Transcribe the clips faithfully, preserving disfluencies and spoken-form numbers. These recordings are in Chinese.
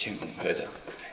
请合掌。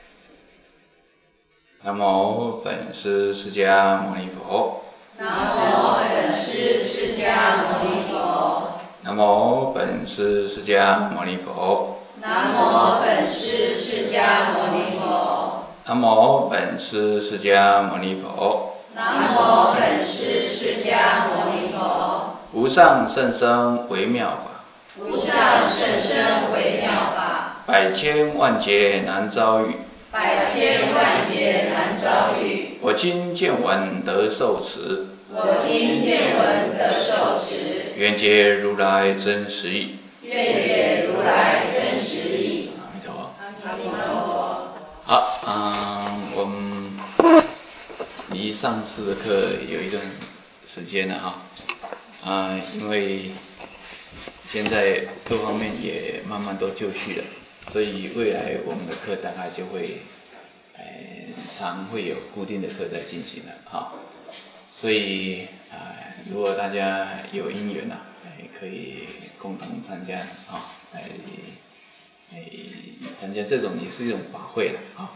南无本师释迦牟尼佛。 南无本师释迦牟尼佛。 南无本师释迦牟尼佛。 南无本师释迦牟尼佛。 南无本师释迦牟尼佛。 南无本师释迦牟尼佛。 无上甚深微妙法。 无上甚深微妙法。 百千万劫难遭遇。 百千万劫难遭遇。 我今见闻得受持。 我今见闻得受持。 愿解如来真实义。 愿解如来真实义。 阿弥陀佛。 阿弥陀佛。 好，嗯，我们离上次的课有一段时间了哈，啊、呃，因为现在各方面也慢慢都就绪了，所以未来我们的课大概就会，呃，常会有固定的课在进行了哈。所以啊、呃，如果大家有因缘呐、啊，可以共同参加啊，来，哎，参加这种也是一种法会了啊。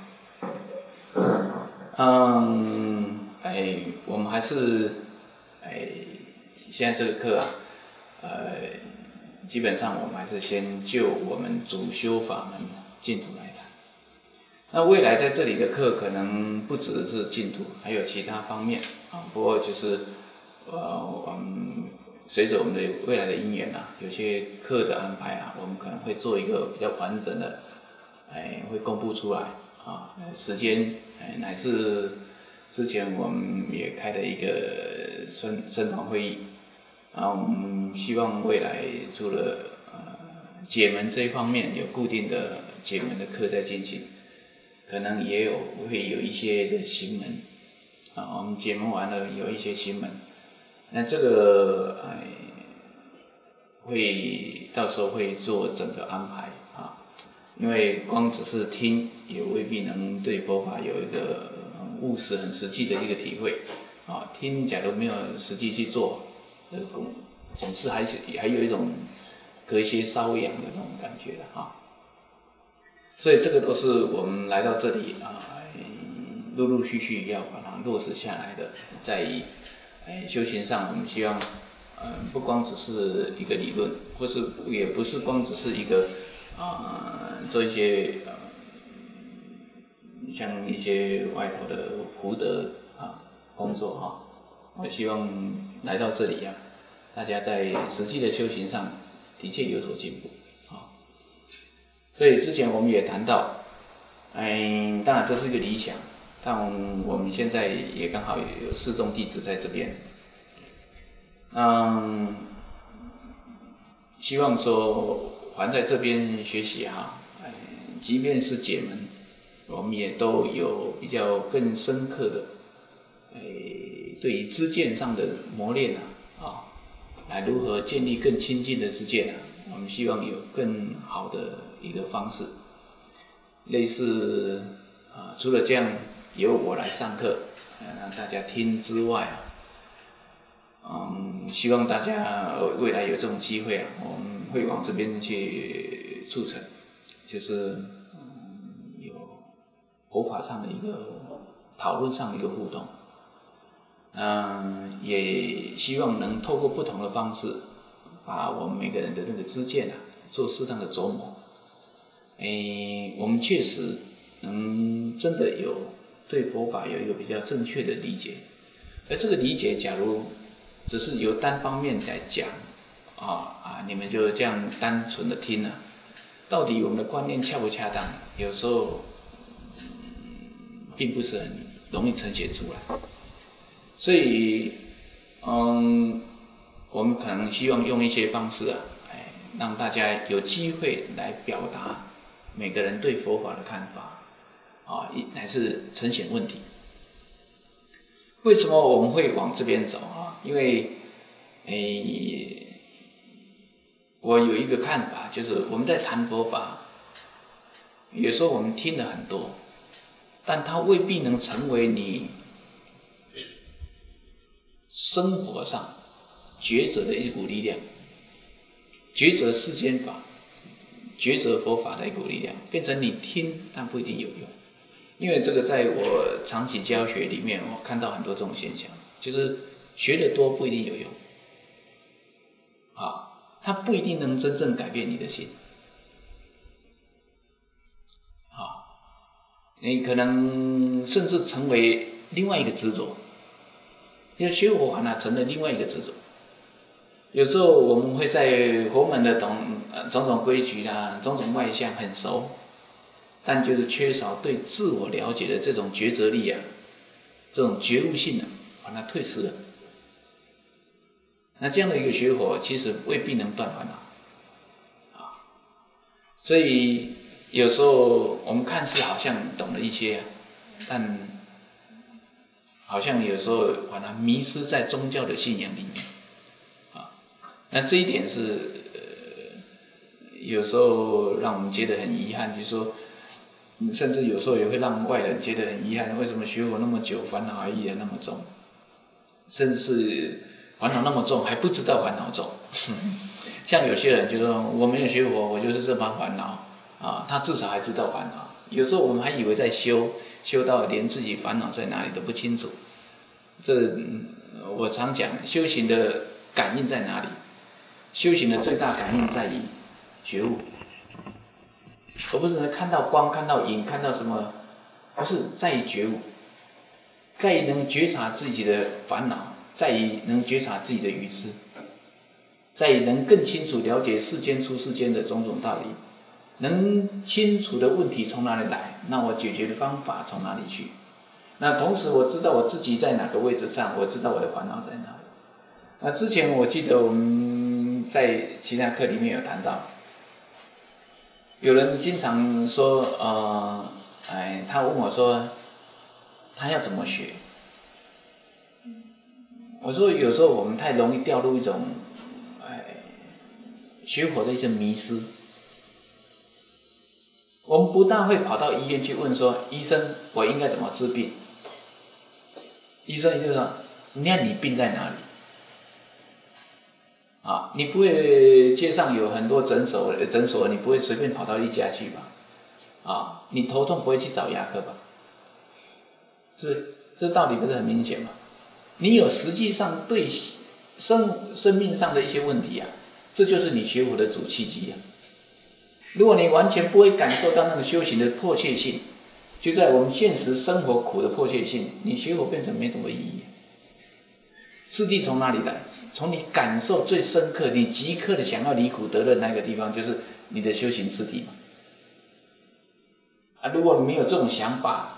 嗯，哎，我们还是哎，现在这个课啊，呃，基本上我们还是先就我们主修法门净土来谈。那未来在这里的课可能不只是净土，还有其他方面啊。不过就是呃，我们随着我们的未来的因缘啊，有些课的安排啊，我们可能会做一个比较完整的，哎，会公布出来啊，时间哎乃至之前我们也开了一个生生团会议，然后我们希望未来除了呃解门这一方面有固定的解门的课在进行。可能也有会有一些的行门啊，我们解门完了有一些行门，那这个哎会到时候会做整个安排啊，因为光只是听也未必能对佛法有一个很务实、很实际的一个体会啊。听假如没有实际去做，这个总是还是还有一种隔靴搔痒的那种感觉的哈。所以这个都是我们来到这里啊，陆陆续续要把它落实下来的。在于哎修行上，我们希望呃不光只是一个理论，或是也不是光只是一个啊、呃、做一些呃像一些外头的福德啊工作哈、啊。我希望来到这里啊，大家在实际的修行上的确有所进步。所以之前我们也谈到，嗯，当然这是一个理想，但我们现在也刚好有四众弟子在这边，嗯，希望说还在这边学习哈，嗯，即便是解门，我们也都有比较更深刻的，哎，对于知见上的磨练啊，啊，来如何建立更亲近的知见啊。我们希望有更好的一个方式，类似啊，除了这样由我来上课，呃、让大家听之外啊，嗯，希望大家未来有这种机会啊，我们会往这边去促成，就是嗯有佛法上的一个讨论上的一个互动，嗯，也希望能透过不同的方式。把我们每个人的那个知见啊，做适当的琢磨，诶，我们确实能真的有对佛法有一个比较正确的理解，而这个理解，假如只是由单方面来讲啊啊，你们就这样单纯的听啊，到底我们的观念恰不恰当？有时候、嗯、并不是很容易呈现出来，所以嗯。我们可能希望用一些方式啊，哎，让大家有机会来表达每个人对佛法的看法，啊，乃至呈现问题。为什么我们会往这边走啊？因为，哎，我有一个看法，就是我们在谈佛法，有时候我们听了很多，但它未必能成为你生活上抉择的一股力量，抉择世间法， 抉择佛法的一股力量，变成你听但不一定有用。因为这个在我长期教学里面，我看到很多这种现象，就是学得多不一定有用，啊，它不一定能真正改变你的心，啊，你可能甚至成为另外一个执着，因为学佛法呢，成了另外一个执着。有时候我们会在佛门的种种种规矩啊，种种外相很熟，但就是缺少对自我了解的这种抉择力啊，这种觉悟性啊，把它退失了。那这样的一个学佛，其实未必能断烦恼啊。所以有时候我们看似好像懂了一些啊，但好像有时候把它迷失在宗教的信仰里面啊。那这一点是呃，有时候让我们觉得很遗憾，就是说，甚至有时候也会让外人觉得很遗憾，为什么学佛那么久，烦恼还依然那么重，甚至是烦恼那么重还不知道烦恼重。像有些人就说我没有学佛，我就是这般烦恼啊，他至少还知道烦恼。有时候我们还以为在修，修到连自己烦恼在哪里都不清楚。这我常讲，修行的感应在哪里？修行的最大感应在于觉悟，而不是能看到光、看到影、看到什么，不是在于觉悟，在于能觉察自己的烦恼，在于能觉察自己的愚痴，在于能更清楚了解世间出世间的种种道理，能清楚的问题从哪里来，那我解决的方法从哪里去。那同时我知道我自己在哪个位置上，我知道我的烦恼在哪里。那之前我记得我们在其他课里面有谈到，有人经常说呃，哎，他问我说他要怎么学。我说有时候我们太容易掉入一种哎学佛的一些迷失，我们不大会跑到医院去问说，医生我应该怎么治病，医生就说你看你病在哪里啊？你不会街上有很多诊所，诊所你不会随便跑到一家去吧？啊，你头痛不会去找牙科吧？是不是？这道理不是很明显吗？你有实际上对生生命上的一些问题啊，这就是你学佛的主契机啊。如果你完全不会感受到那个修行的迫切性，就在我们现实生活苦的迫切性，你学佛变成没什么意义。次第从哪里来？从你感受最深刻，你即刻的想要离苦得乐那个地方，就是你的修行次第嘛。啊，如果没有这种想法，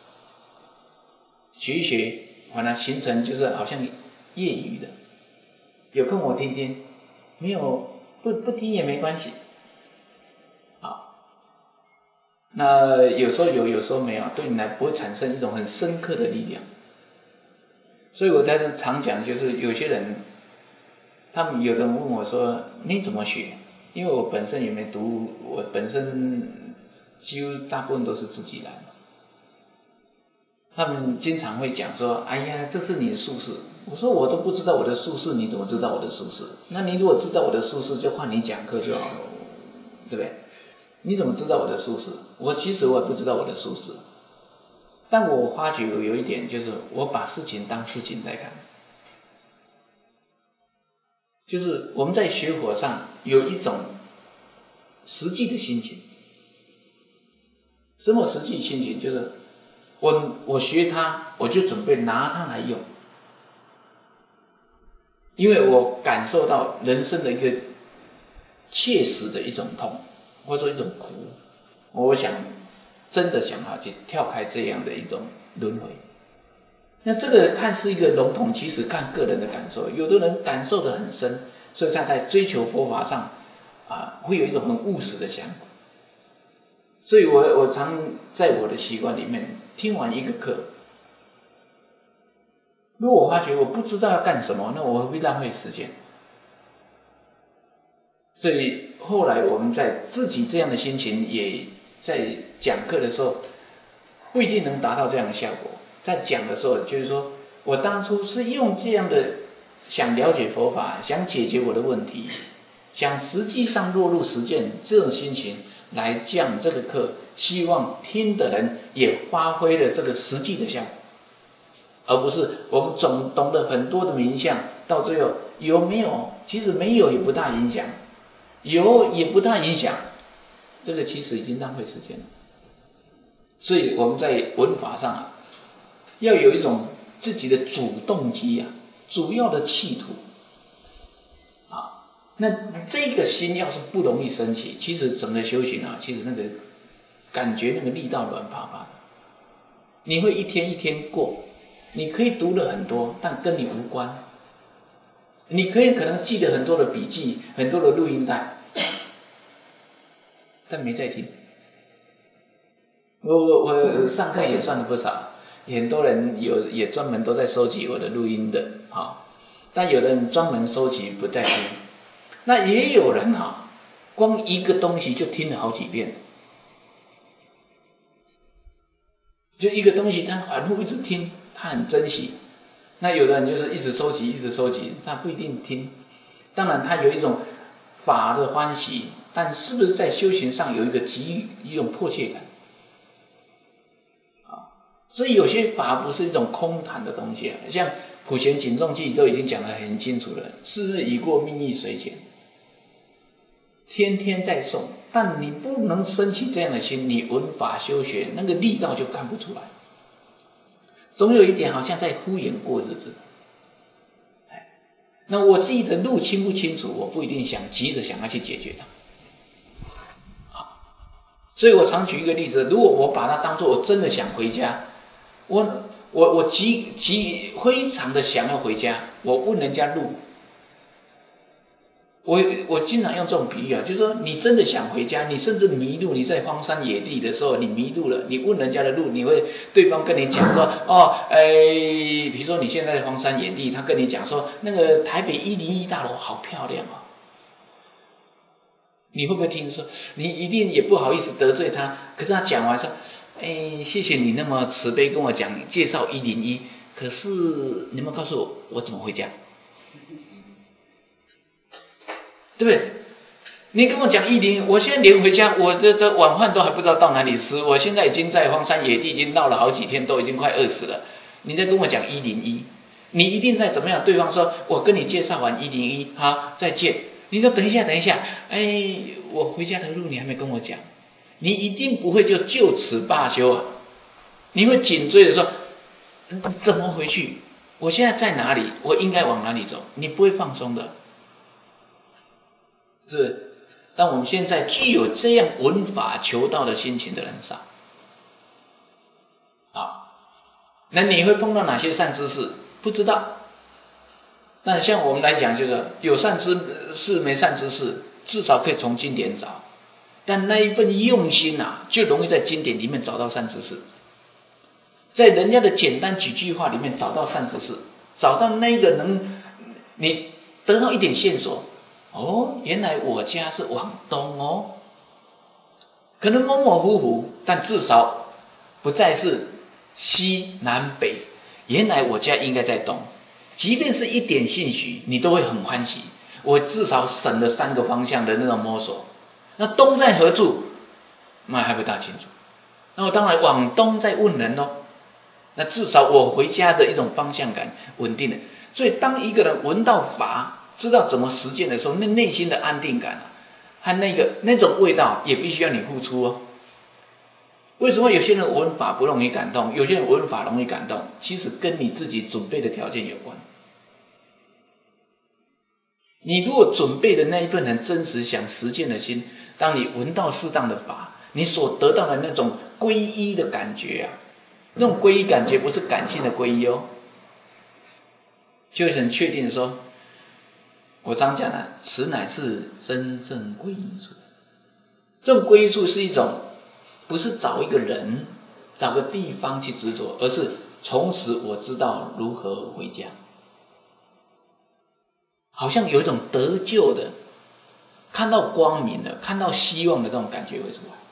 学一学，把它形成就是好像业余的，有空我听听，没有不不听也没关系。好，那有时候有，有时候没有，对你来不会产生一种很深刻的力量。所以我在这常讲，就是有些人，他们有人问我说你怎么学？因为我本身也没读，我本身几乎大部分都是自己来嘛。他们经常会讲说，哎呀，这是你的宿世。我说我都不知道我的宿世，你怎么知道我的宿世？那你如果知道我的宿世，就换你讲课就好了，对不对？你怎么知道我的宿世？我其实我也不知道我的宿世，但我发觉有一点，就是我把事情当事情在看。就是我们在学佛上有一种实际的心情。什么实际心情？就是我我学它，我就准备拿它来用，因为我感受到人生的一个切实的一种痛，或者说一种苦，我想真的想要去跳开这样的一种轮回。那这个看似一个笼统，其实看个人的感受，有的人感受得很深，所以他在追求佛法上啊，会有一种很务实的想法。所以我我常在我的习惯里面，听完一个课，如果我发觉我不知道要干什么，那我何必浪费时间？所以后来我们在自己这样的心情，也在讲课的时候，不一定能达到这样的效果。在讲的时候，就是说我当初是用这样的想了解佛法，想解决我的问题， 想实际上落入实践这种心情来讲这个课，希望听的人也发挥了这个实际的效果，而不是我们总懂得很多的名相，到最后有没有，其实没有也不大影响，有也不大影响，这个其实已经浪费时间了。所以我们在文法上啊，要有一种自己的主动机啊，主要的企图啊。那这个心要是不容易升起，其实整个修行啊，其实那个感觉那个力道软趴趴的，你会一天一天过，你可以读了很多，但跟你无关。你可以可能记得很多的笔记，很多的录音带，但没在听。我我我上课也算了不少，很多人有也专门都在收集我的录音的啊，但有的人专门收集不在听，那也有人啊，光一个东西就听了好几遍，就一个东西他反复一直听，他很珍惜。那有的人就是一直收集，一直收集，他不一定听。当然他有一种法的欢喜，但是不是在修行上有一个急于一种迫切感？所以有些法不是一种空谈的东西啊，像普贤警众记都已经讲得很清楚了，是日已过，命亦随减，天天在诵，但你不能升起这样的心，你闻法修学那个力道就看不出来，总有一点好像在敷衍过日子。那我自己的路清不清楚，我不一定想急着想要去解决它。所以我常举一个例子，如果我把它当作我真的想回家，我我我急急非常的想要回家，我问人家路，我我经常用这种比喻啊，就是说你真的想回家，你甚至迷路，你在荒山野地的时候你迷路了，你问人家的路，你会对方跟你讲说哦，哎，比如说你现在在荒山野地，他跟你讲说那个台北一零一大楼好漂亮哦，你会不会听说？你一定也不好意思得罪他，可是他讲完说，哎，谢谢你那么慈悲跟我讲介绍一零一，可是你有没有告诉我我怎么回家？对不对？你跟我讲一零，我现在连回家，我这这晚饭都还不知道到哪里吃，我现在已经在荒山野地已经闹了好几天，都已经快饿死了。你再跟我讲一零一，你一定在怎么样？对方说，我跟你介绍完一零一，好，再见。你说等一下，等一下，哎，我回家的路你还没跟我讲，你一定不会就就此罢休啊！你会紧追着说，怎么回去？我现在在哪里？我应该往哪里走？你不会放松的。是，但我们现在具有这样闻法求道的心情的人少。好，那你会碰到哪些善知识？不知道。但像我们来讲，就是有善知识没善知识，至少可以从经典找。但那一份用心啊，就容易在经典里面找到善知识，在人家的简单几句话里面找到善知识，找到那个能你得到一点线索。哦，原来我家是往东哦，可能模模糊糊，但至少不再是西南北，原来我家应该在东。即便是一点信息，你都会很欢喜，我至少省了三个方向的那种摸索。那东在何处？那还不大清楚。那我当然往东再问人咯，那至少我回家的一种方向感稳定了。所以当一个人闻到法，知道怎么实践的时候，那内心的安定感和那个那种味道也必须要你付出哦。为什么有些人闻法不容易感动，有些人闻法容易感动？其实跟你自己准备的条件有关。你如果准备的那一份很真实想实践的心，当你闻到适当的法，你所得到的那种皈依的感觉啊，那种皈依感觉不是感性的皈依哦，就很确定的说，我常讲了，此乃是真正皈依处。这种皈依处是一种，不是找一个人，找个地方去执着，而是从此我知道如何回家。好像有一种得救的，看到光明的，看到希望的这种感觉会出来。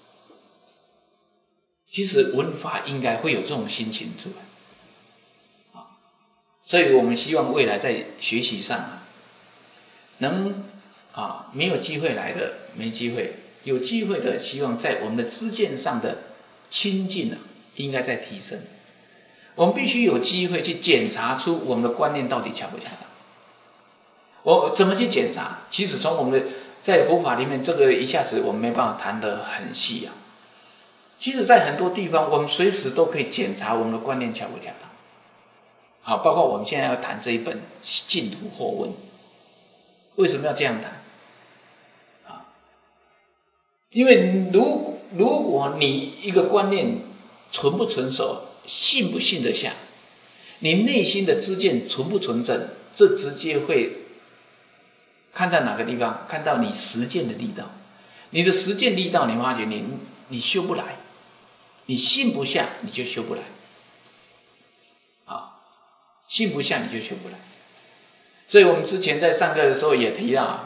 其实闻法应该会有这种心情出来，所以我们希望未来在学习上啊，能啊，没有机会来的没机会，有机会的希望在我们的知见上的亲近啊，应该在提升。我们必须有机会去检查出我们的观念到底恰不恰当。我怎么去检查？其实从我们的在佛法里面，这个一下子我们没办法谈得很细啊。其实，在很多地方，我们随时都可以检查我们的观念恰不恰当。好，包括我们现在要谈这一本《净土后问》，为什么要这样谈？啊，因为如如果你一个观念纯不纯熟，信不信得下，你内心的知见纯不纯正，这直接会看在哪个地方？看到你实践的力道。你的实践力道，你发觉你你修不来，你信不下，你就修不来。啊，信不下你就修不来。所以我们之前在上课的时候也提到，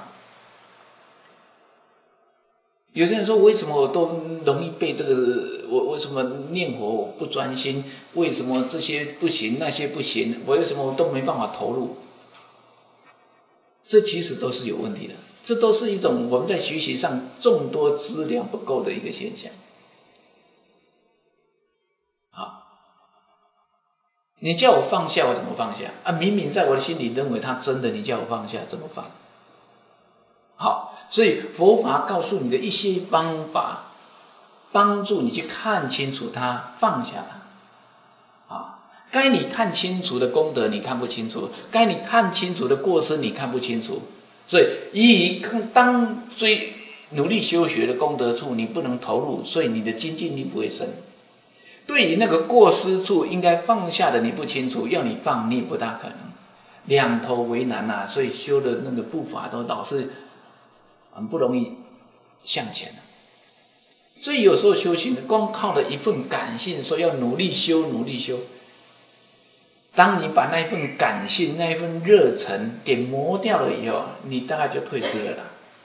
有些人说为什么我都容易被这个，我为什么念佛不专心？为什么这些不行，那些不行？我为什么我都没办法投入？这其实都是有问题的，这都是一种我们在学习上众多资料不够的一个现象。好，你叫我放下，我怎么放下啊？明明在我的心里认为它真的，你叫我放下，怎么放？好，所以佛法告诉你的一些方法，帮助你去看清楚它，放下它。啊，该你看清楚的功德你看不清楚，该你看清楚的过失你看不清楚，所以以当最努力修学的功德处你不能投入，所以你的精进力不会深。对于那个过失处应该放下的你不清楚，要你放你也不大可能，两头为难啊，所以修的那个步伐都老是很不容易向前。所以有时候修行光靠了一份感性，说要努力修努力修，当你把那一份感性那一份热忱给磨掉了以后，你大概就退失了啦。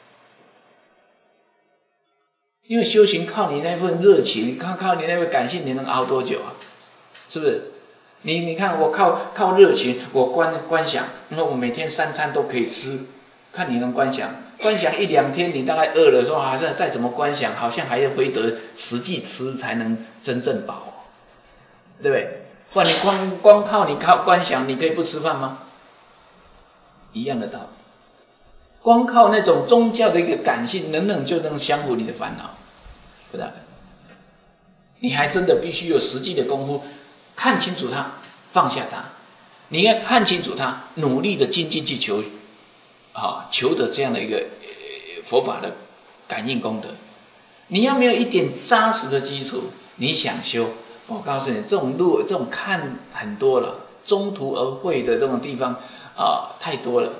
因为修行靠你那份热情，靠靠你那份感性，你能熬多久啊？是不是？你你看我靠靠热情，我观观想，那我每天三餐都可以吃，看你能观想，观想一两天，你大概饿了，说好像再怎么观想，好像还要回得实际吃才能真正饱，对不对？不然你光光靠你靠观想，你可以不吃饭吗？一样的道理。光靠那种宗教的一个感性，能不能就能降服你的烦恼？不大可能。你还真的必须有实际的功夫，看清楚它，放下它。你要看清楚它，努力的精进去求，啊，求得这样的一个、呃、佛法的感应功德。你要没有一点扎实的基础，你想修，我告诉你，这种路，这种看很多了，中途而会的这种地方啊，太多了。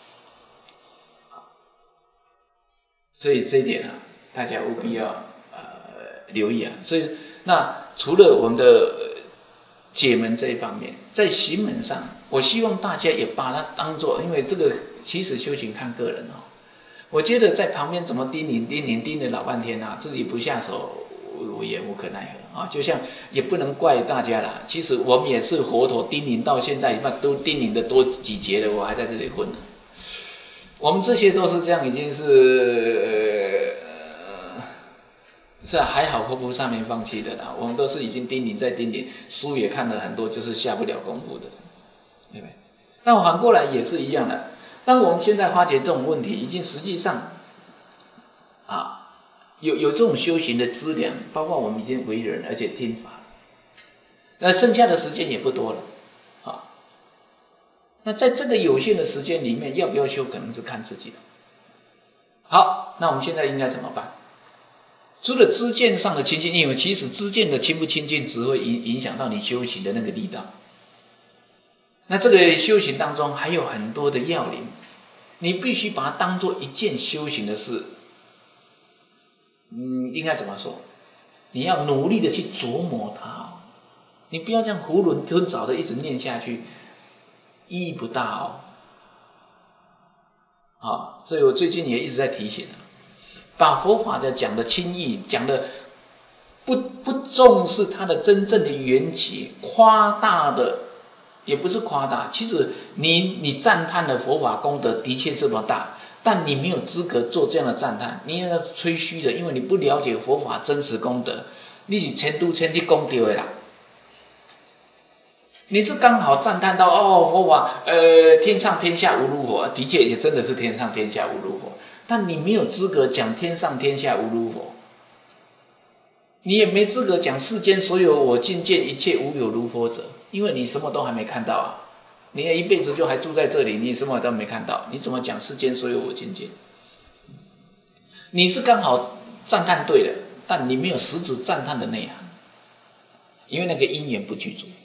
所以这一点啊，大家务必要呃留意啊。所以那除了我们的解门这一方面，在行门上，我希望大家也把它当作，因为这个其实修行看个人哦。我觉得在旁边怎么叮咛叮咛叮咛老半天啊，自己不下手，我也无可奈何啊。就像也不能怪大家啦，其实我们也是佛陀叮咛到现在，都叮咛的多几节了，我还在这里混呢。我们这些都是这样，已经是呃，是啊，还好佛菩萨没放弃的啦。我们都是已经叮咛再叮咛，书也看了很多，就是下不了功夫的，对不对？但我反过来也是一样的。当我们现在发觉这种问题，已经实际上啊，有有这种修行的资粮，包括我们已经为人，而且听法，那剩下的时间也不多了啊。那在这个有限的时间里面，要不要修，可能是看自己的。好，那我们现在应该怎么办？除了知见上的亲近，因为其实知见的亲不亲近，只会影影响到你修行的那个力道。那这个修行当中还有很多的要领，你必须把它当做一件修行的事。嗯，应该怎么说？你要努力的去琢磨它哦，你不要这样囫囵吞枣的一直念下去，意义不大哦。啊，所以我最近也一直在提醒啊，把佛法的讲的轻易，讲的不不重视它的真正的缘起，夸大的也不是夸大，其实你你赞叹的佛法功德的确这么大， 但你没有资格做这样的赞叹，你那是吹嘘的，因为你不了解佛法真实功德，你是千都千地功德的啦。你是刚好赞叹到哦，佛法呃天上天下无如佛，的确也真的是天上天下无如佛，但你没有资格讲天上天下无如佛，你也没资格讲世间所有我尽见一切无有如佛者，因为你什么都还没看到啊，你一辈子就还住在这里，你什么都没看到，你怎么讲世间所有我尽见？你是刚好赞叹对了，但你没有实质赞叹的内涵，因为那个因缘不具足。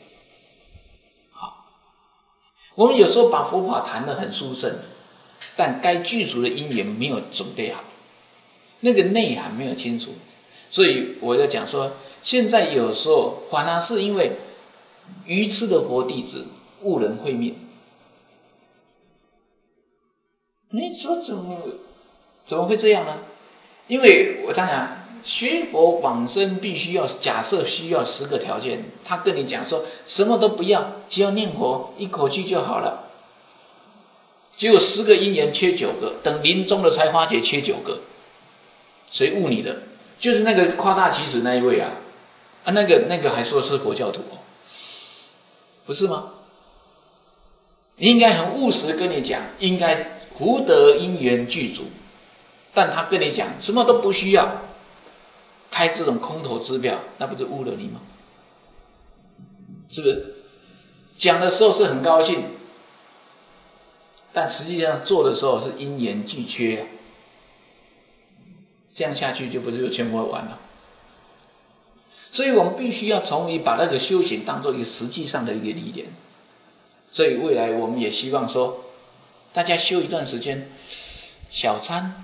我们有时候把佛法谈得很殊胜，但该具足的因缘没有准备好，那个内涵没有清楚，所以我在讲说，现在有时候反而是因为愚痴的佛弟子误人慧命。你说怎么怎么会这样呢？因为我当然学佛往生必须要假设需要十个条件，他跟你讲说什么都不要，只要念佛一口气就好了。结果十个因缘缺九个，等临终了才发觉缺九个，谁误你的？就是那个夸大其词那一位啊，啊那个那个还说是佛教徒哦，不是吗？应该很务实跟你讲，应该福德因缘具足，但他跟你讲什么都不需要，开这种空头支票，那不是误了你吗？是不是？讲的时候是很高兴，但实际上做的时候是因缘俱缺，这样下去就不是就全部完了。所以我们必须要从于把那个修行当做一个实际上的一个历练。所以未来我们也希望说，大家修一段时间小参，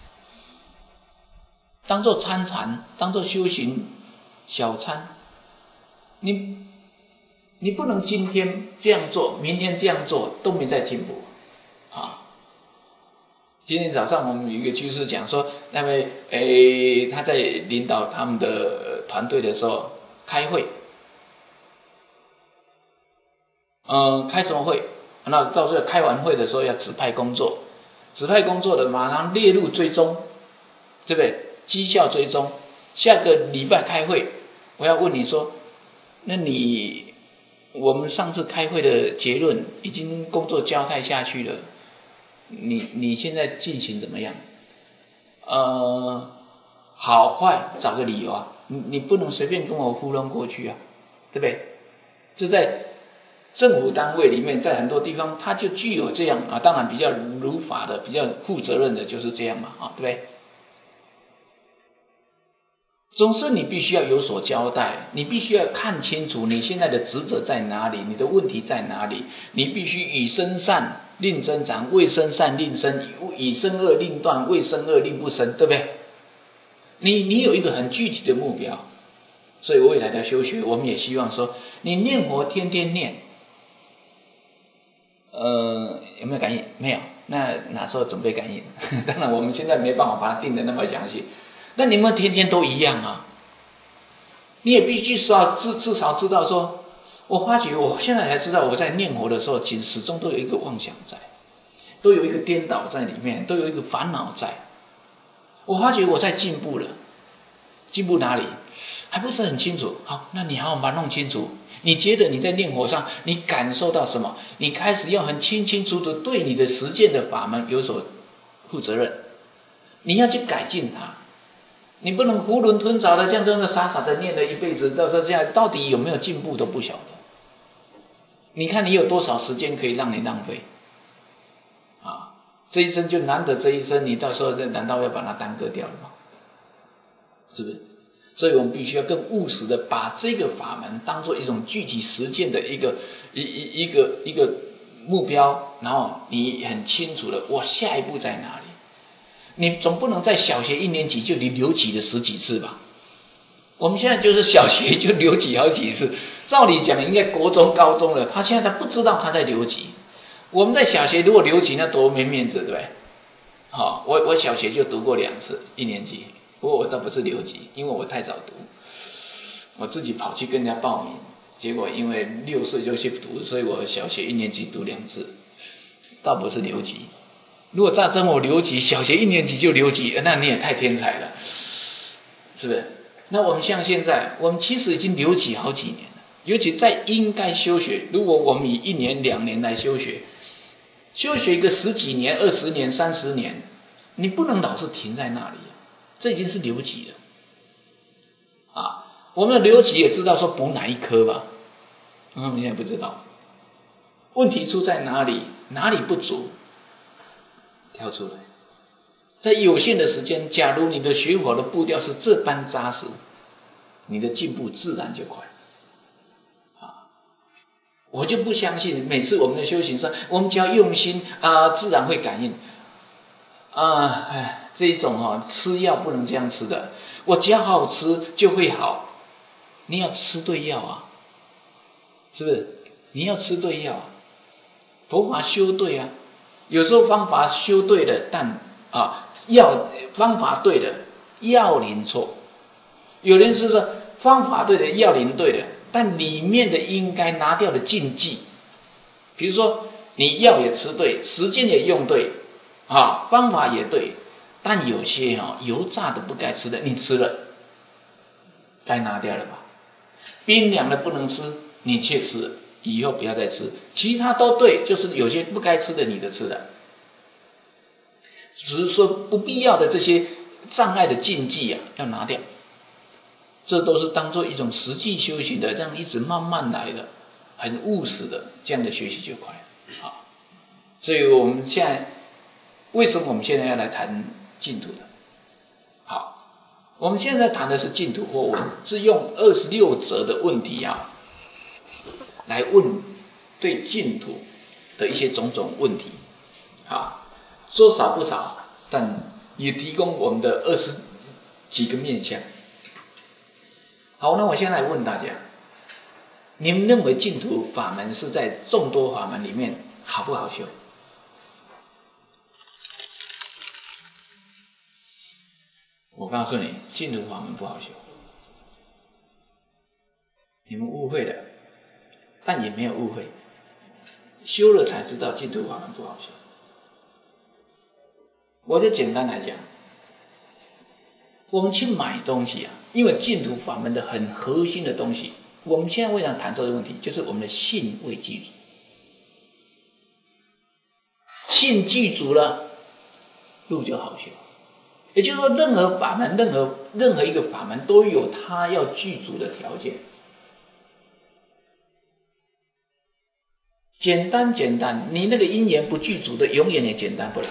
当做参禅，当做修行小参。你你不能今天这样做，明天这样做都没在进步啊。今天早上我们有一个居士讲说，那位诶他在领导他们的团队的时候开会，嗯，开什么会？那到时候开完会的时候要指派工作，指派工作的马上列入追踪，对不对？绩效追踪，下个礼拜开会，我要问你说，那你我们上次开会的结论已经工作交代下去了，你你现在进行怎么样？呃，好坏找个理由啊，你你不能随便跟我糊弄过去啊，对不对？这在政府单位里面，在很多地方，它就具有这样啊，当然比较如法的、比较负责任的，就是这样嘛，啊，对不对？总是你必须要有所交代，你必须要看清楚你现在的职责在哪里，你的问题在哪里，你必须以生善令增长，未生善令生，以生恶令断，未生恶令不生，对不对？你你有一个很具体的目标，所以未来的修学，我们也希望说，你念佛天天念，呃，有没有感应？没有，那哪时候准备感应？当然我们现在没办法把它定得那么详细，那你们天天都一样啊，你也必须是要至至少知道说，我发觉我现在才知道，我在念佛的时候，其实始终都有一个妄想在，都有一个颠倒在里面，都有一个烦恼在。我发觉我在进步了，进步哪里？还不是很清楚。好，那你好好把它弄清楚。你觉得你在念佛上，你感受到什么？你开始要很清清楚楚对你的实践的法门有所负责任，你要去改进它。你不能囫囵吞枣的这样这么傻傻的念了一辈子，到时候这样到底有没有进步都不晓得。你看你有多少时间可以让你浪费啊？这一生就难得这一生，你到时候难道要把它耽搁掉了吗？是不是？所以我们必须要更务实的把这个法门当做一种具体实践的一个一一一个一个目标，然后你很清楚的我下一步在哪里。你总不能在小学一年级就留级了十几次吧？我们现在就是小学就留级好几次，照理讲应该国中高中了，他现在他不知道他在留级。我们在小学如果留级那多没面子，对不对？好，我我小学就读过两次一年级，不过我倒不是留级，因为我太早读，我自己跑去跟人家报名，结果因为六岁就去读，所以我小学一年级读两次，倒不是留级。 如果大真我留级，小学一年级就留级，那你也太天才了，是不是？那我们像现在，我们其实已经留级好几年了，尤其在应该修学，如果我们以一年两年来修学，修学一个十几年、二十年、三十年，你不能老是停在那里啊，这已经是留级了啊。我们的留级也知道说补哪一科吧，嗯，我们现在不知道，问题出在哪里，哪里不足，挑出来。在有限的时间，假如你的学佛的步调是这般扎实，你的进步自然就快啊！我就不相信每次我们的修行上，我们只要用心啊、呃，自然会感应啊！哎，这一种哈、哦，吃药不能这样吃的，我只要好好吃就会好。你要吃对药啊，是不是？你要吃对药啊，佛法修对啊。有时候方法修对了，但啊，药方法对了，药灵错。有人是说方法对了，药灵对了，但里面的应该拿掉的禁忌，比如说你药也吃对，时间也用对，啊，方法也对，但有些哈、哦、油炸的不该吃的你吃了，该拿掉了吧？冰凉的不能吃，你却吃了，以后不要再吃。其他都对，就是有些不该吃的你的吃了。只是说不必要的这些障碍的禁忌啊，要拿掉。这都是当做一种实际修行的，这样一直慢慢来的，很务实的，这样的学习就快了。好，所以我们现在为什么我们现在要来谈净土的？好，我们现在谈的是净土或问，是用二十六则的问题啊，来问对净土的一些种种问题。啊，说少不少，但也提供我们的二十几个面向。好，那我现在来问大家，你们认为净土法门是在众多法门里面好不好修？我告诉你，净土法门不好修，你们误会了，但也没有误会，修了才知道净土法门不好修。我就简单来讲，我们去买东西啊，因为净土法门的很核心的东西，我们现在为什么谈这个问题，就是我们的信未具足。信具足了，路就好修。也就是说，任何法门，任何任何一个法门都有它要具足的条件。简单简单，你那个因缘不具足的，永远也简单不来。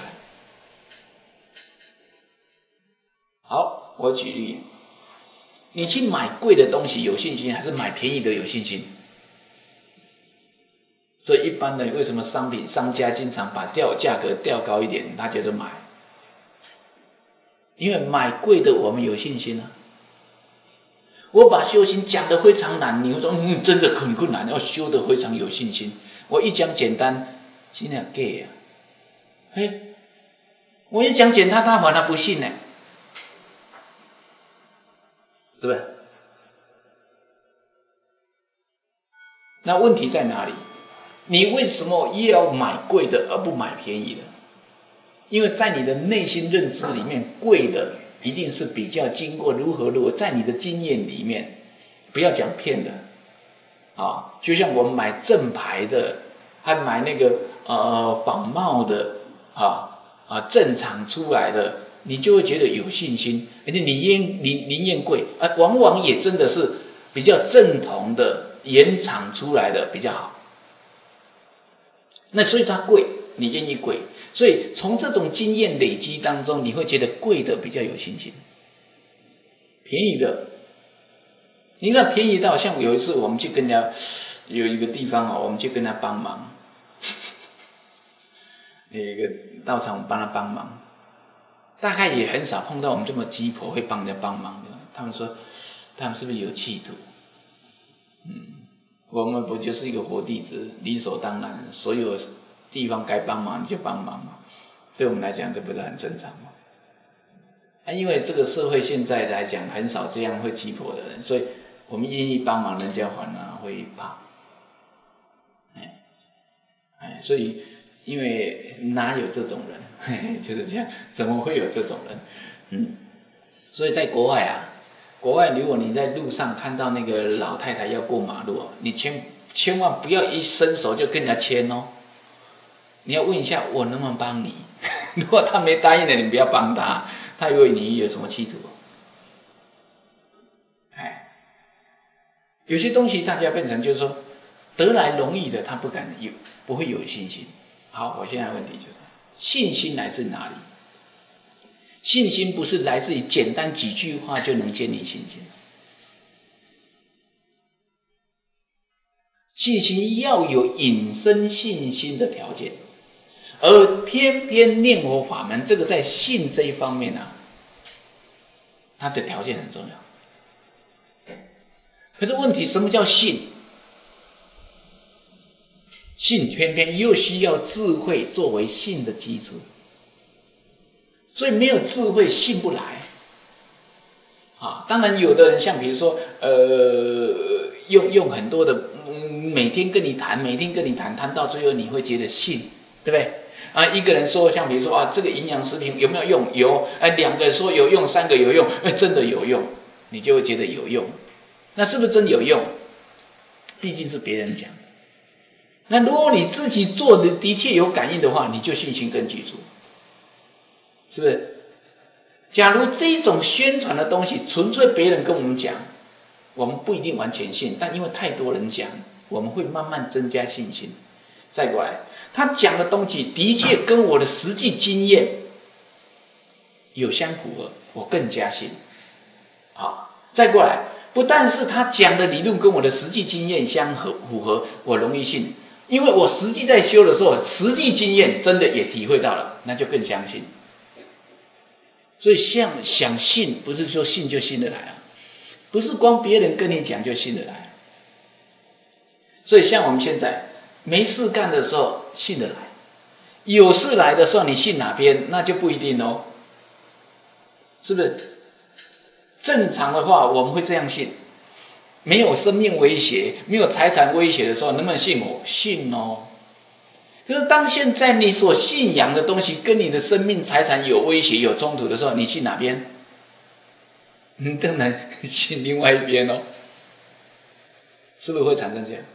好，我举例，你去买贵的东西有信心，还是买便宜的有信心？所以一般的为什么商品商家经常把调价格调高一点，大家就买？因为买贵的我们有信心啊。我把修行讲得非常难，你会说嗯，真的很困难，要修得非常有信心。我一讲简单，真的 gay 啊！嘿，我一讲简单，他反而不信呢，对不对？那问题在哪里？你为什么也要买贵的而不买便宜的？因为在你的内心认知里面，贵的一定是比较经过如何如何，在你的经验里面，不要讲骗的啊，就像我们买正牌的，还买那个呃仿冒的啊啊正常出来的，你就会觉得有信心，而且你宁宁宁愿贵啊，往往也真的是比较正统的原厂出来的比较好。那所以它贵，你愿意贵，所以从这种经验累积当中，你会觉得贵的比较有信心，便宜的，你看便宜到像有一次我们去跟人家有一个地方哦，我们去跟他帮忙，有一个道场帮他帮忙，大概也很少碰到我们这么鸡婆会帮人家帮忙的。他们说他们是不是有企图？嗯。我们不就是一个活弟子，理所当然，所有地方该帮忙就帮忙嘛。对我们来讲，这不是很正常吗？啊，因为这个社会现在来讲，很少这样会鸡婆的人，所以我们愿意帮忙，人家反而会怕。哎，哎，所以因为哪有这种人？ 嘿嘿，就是这样，怎么会有这种人？嗯，所以在国外啊，国外如果你在路上看到那个老太太要过马路啊，你千千万不要一伸手就跟人家牵哦，你要问一下我能不能帮你。如果他没答应的，你不要帮他，他以为你有什么企图。哎，有些东西大家变成就是说得来容易的，他不敢有，不会有信心。好，我现在问题就是信心来自哪里？信心不是来自于简单几句话就能建立信心，信心要有引申信心的条件，而偏偏念佛法门这个在信这一方面啊，它的条件很重要。可是问题，什么叫信？信偏偏又需要智慧作为信的基础，所以没有智慧信不来。啊，当然有的人像比如说，呃，用用很多的，嗯，每天跟你谈，每天跟你谈，谈到最后你会觉得信，对不对？啊，一个人说，像比如说啊，这个营养食品有没有用？有，哎，两个说有用，三个有用，哎，真的有用，你就会觉得有用。那是不是真有用？毕竟是别人讲。那如果你自己做的的确有感应的话，你就信心更具足，是不是？假如这种宣传的东西纯粹别人跟我们讲，我们不一定完全信，但因为太多人讲，我们会慢慢增加信心。再过来，他讲的东西的确跟我的实际经验有相符合，我更加信。好，再过来，不但是他讲的理论跟我的实际经验相合符合，我容易信，因为我实际在修的时候，实际经验真的也体会到了，那就更相信。所以像想信，不是说信就信得来啊，不是光别人跟你讲就信得来。所以像我们现在没事干的时候信得来，有事来的时候你信哪边那就不一定哦，是不是？正常的话我们会这样信，没有生命威胁，没有财产威胁的时候，能不能信我？信哦。可是当现在你所信仰的东西跟你的生命财产有威胁有冲突的时候，你信哪边？你当然信另外一边哦，是不是会产生这样？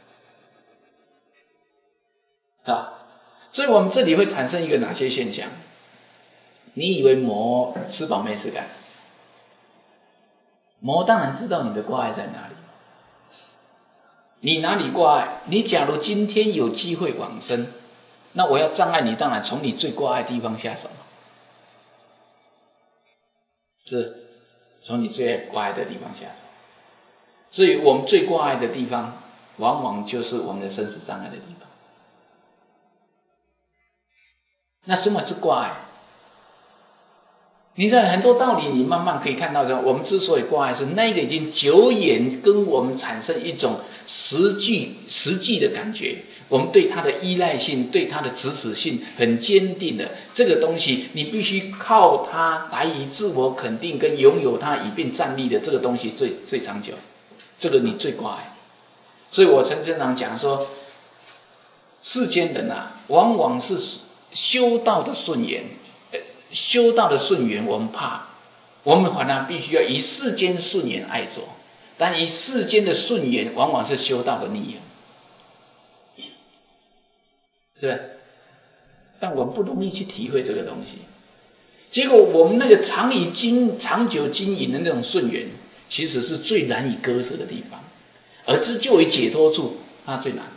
啊，所以我们这里会产生一个哪些现象？你以为魔吃饱没事干，魔当然知道你的挂碍在哪里，你哪里挂碍？你假如今天有机会往生，那我要障碍你，当然从你最挂碍的地方下手，是从你最挂碍的地方下手。所以我们最挂碍的地方，往往就是我们的生死障碍的地方。那什么是挂碍？你在很多道理，你慢慢可以看到的。我们之所以挂碍，是那个已经久远跟我们产生一种实际实际的感觉，我们对它的依赖性，对它的支持性很坚定的。这个东西，你必须靠它来以自我肯定跟拥有它以便站立的这个东西最最长久，这个你最挂碍。所以我曾经常讲说，世间人啊，往往是修道的顺缘。修道的顺缘我们怕，我们反而必须要以世间顺缘爱着，但以世间的顺缘往往是修道的逆缘，是吧？但我们不容易去体会这个东西，结果我们那个长以经长久经营的那种顺缘，其实是最难以割舍的地方，而之就为解脱处，它最难。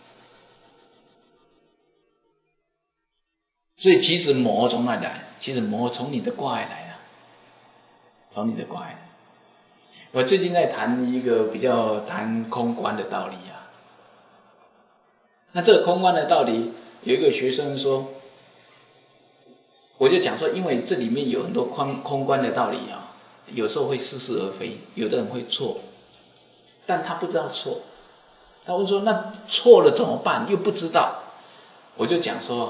所以其实魔从哪里来？其实魔从你的挂碍来了，从你的挂碍来。我最近在谈一个比较谈空观的道理啊。那这个空观的道理，有一个学生说，我就讲说，因为这里面有很多空空观的道理啊，有时候会似是而非，有的人会错，但他不知道错。他问说，那错了怎么办？又不知道。我就讲说，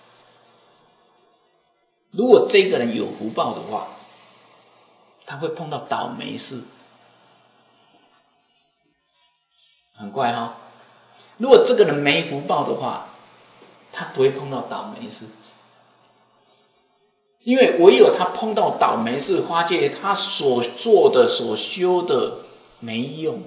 如果这个人有福报的话，他会碰到倒霉事，很怪哈、哦。如果这个人没福报的话，他不会碰到倒霉事。 因为唯有他碰到倒霉事，发现他所做的所修的没用，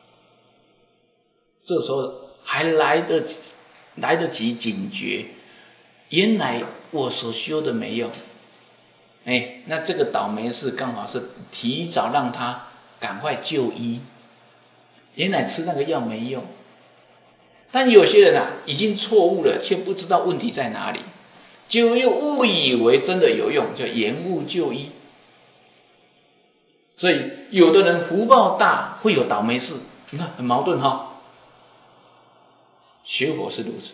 这时候还来得来得及警觉，原来我所修的没用，哎，那这个倒霉事刚好是提早让他赶快就医，原来吃那个药没用。但有些人啊，已经错误了，却不知道问题在哪里，就又误以为真的有用，就延误就医。所以有的人福报大会有倒霉事，你看很矛盾哈、哦。学佛是如此，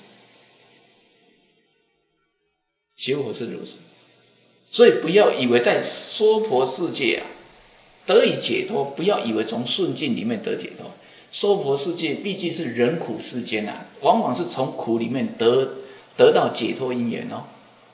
学佛是如此，所以不要以为在娑婆世界啊得以解脱，不要以为从顺境里面得解脱。娑婆世界毕竟是人苦世间啊，往往是从苦里面得得到解脱因缘哦。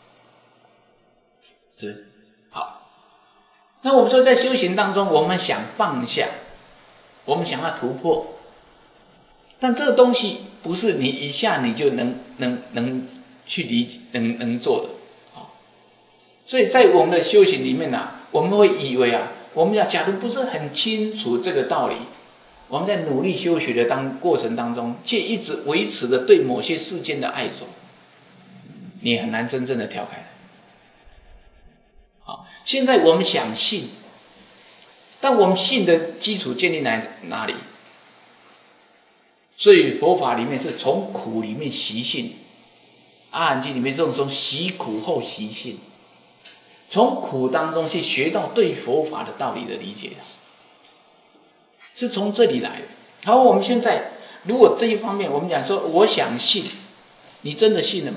是好，那我们说在修行当中，我们想放下，我们想要突破，但这个东西不是你一下你就能能能去理解能能做的。所以在我们的修行里面啊，我们会以为啊，我们要假如不是很清楚这个道理，我们在努力修学的当过程当中，却一直维持着对某些世间的爱着，你很难真正的跳开来。好，现在我们想信，但我们信的基础建立在哪里？所以佛法里面是从苦里面习信，阿含经里面这种说习苦后习信，从苦当中去学到对佛法的道理的理解，是从这里来的。好，我们现在如果这一方面我们讲说我想信，你真的信了吗？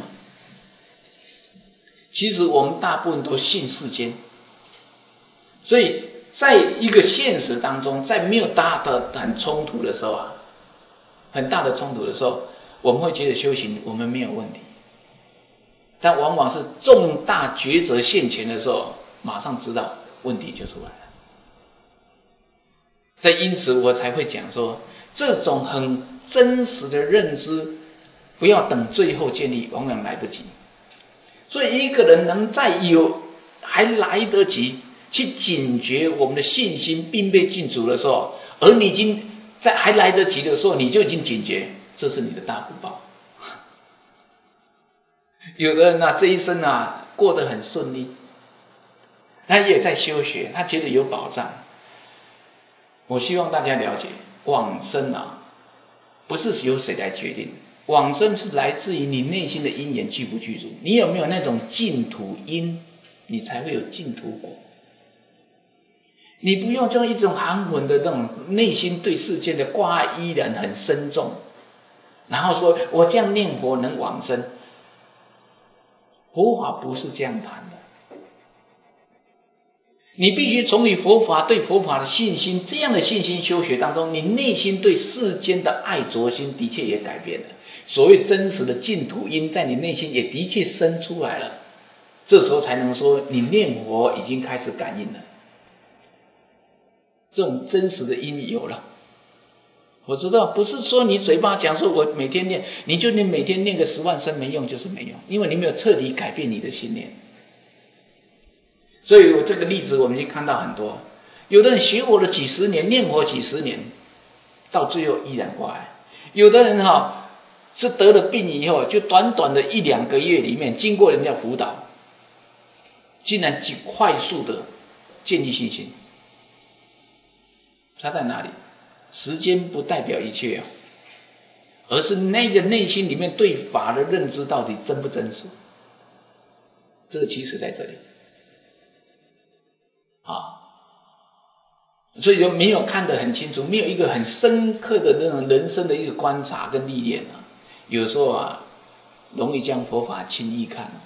其实我们大部分都信世间，所以在一个现实当中，在没有大的很冲突的时候啊，很大的冲突的时候，我们会觉得修行我们没有问题，但往往是重大抉择现前的时候，马上知道问题就出来了。所以因此我才会讲说，这种很真实的认知，不要等最后建立，往往来不及。所以一个人能在有还来得及去警觉我们的信心并被尽足的时候，而你已经在还来得及的时候，你就已经警觉，这是你的大福报。有的人啊，这一生啊过得很顺利，他也在修学，他觉得有保障。我希望大家了解，往生啊，不是由谁来决定，往生是来自于你内心的因缘具不具足，你有没有那种净土因，你才会有净土果。你不用就一种含混的那种内心对世间的挂碍依然很深重，然后说我这样念佛能往生，佛法不是这样谈的。你必须从你佛法对佛法的信心，这样的信心修学当中，你内心对世间的爱着心的确也改变了，所谓真实的净土因在你内心也的确生出来了，这时候才能说你念佛已经开始感应了，这种真实的因有了。我知道不是说你嘴巴讲说我每天念，你就你每天念个十万声没用，就是没用，因为你没有彻底改变你的信念。所以我这个例子我们已经看到很多，有的人学佛了几十年，念佛几十年，到最后依然挂碍；有的人哈、哦、是得了病以后，就短短的一两个月里面，经过人家辅导，竟然极快速的建立信心。它在哪里？时间不代表一切啊，而是那个内心里面对法的认知到底真不真实，这个其实在这里。啊，所以就没有看得很清楚，没有一个很深刻的那种人生的一个观察跟历练啊，有时候啊，容易将佛法轻易看。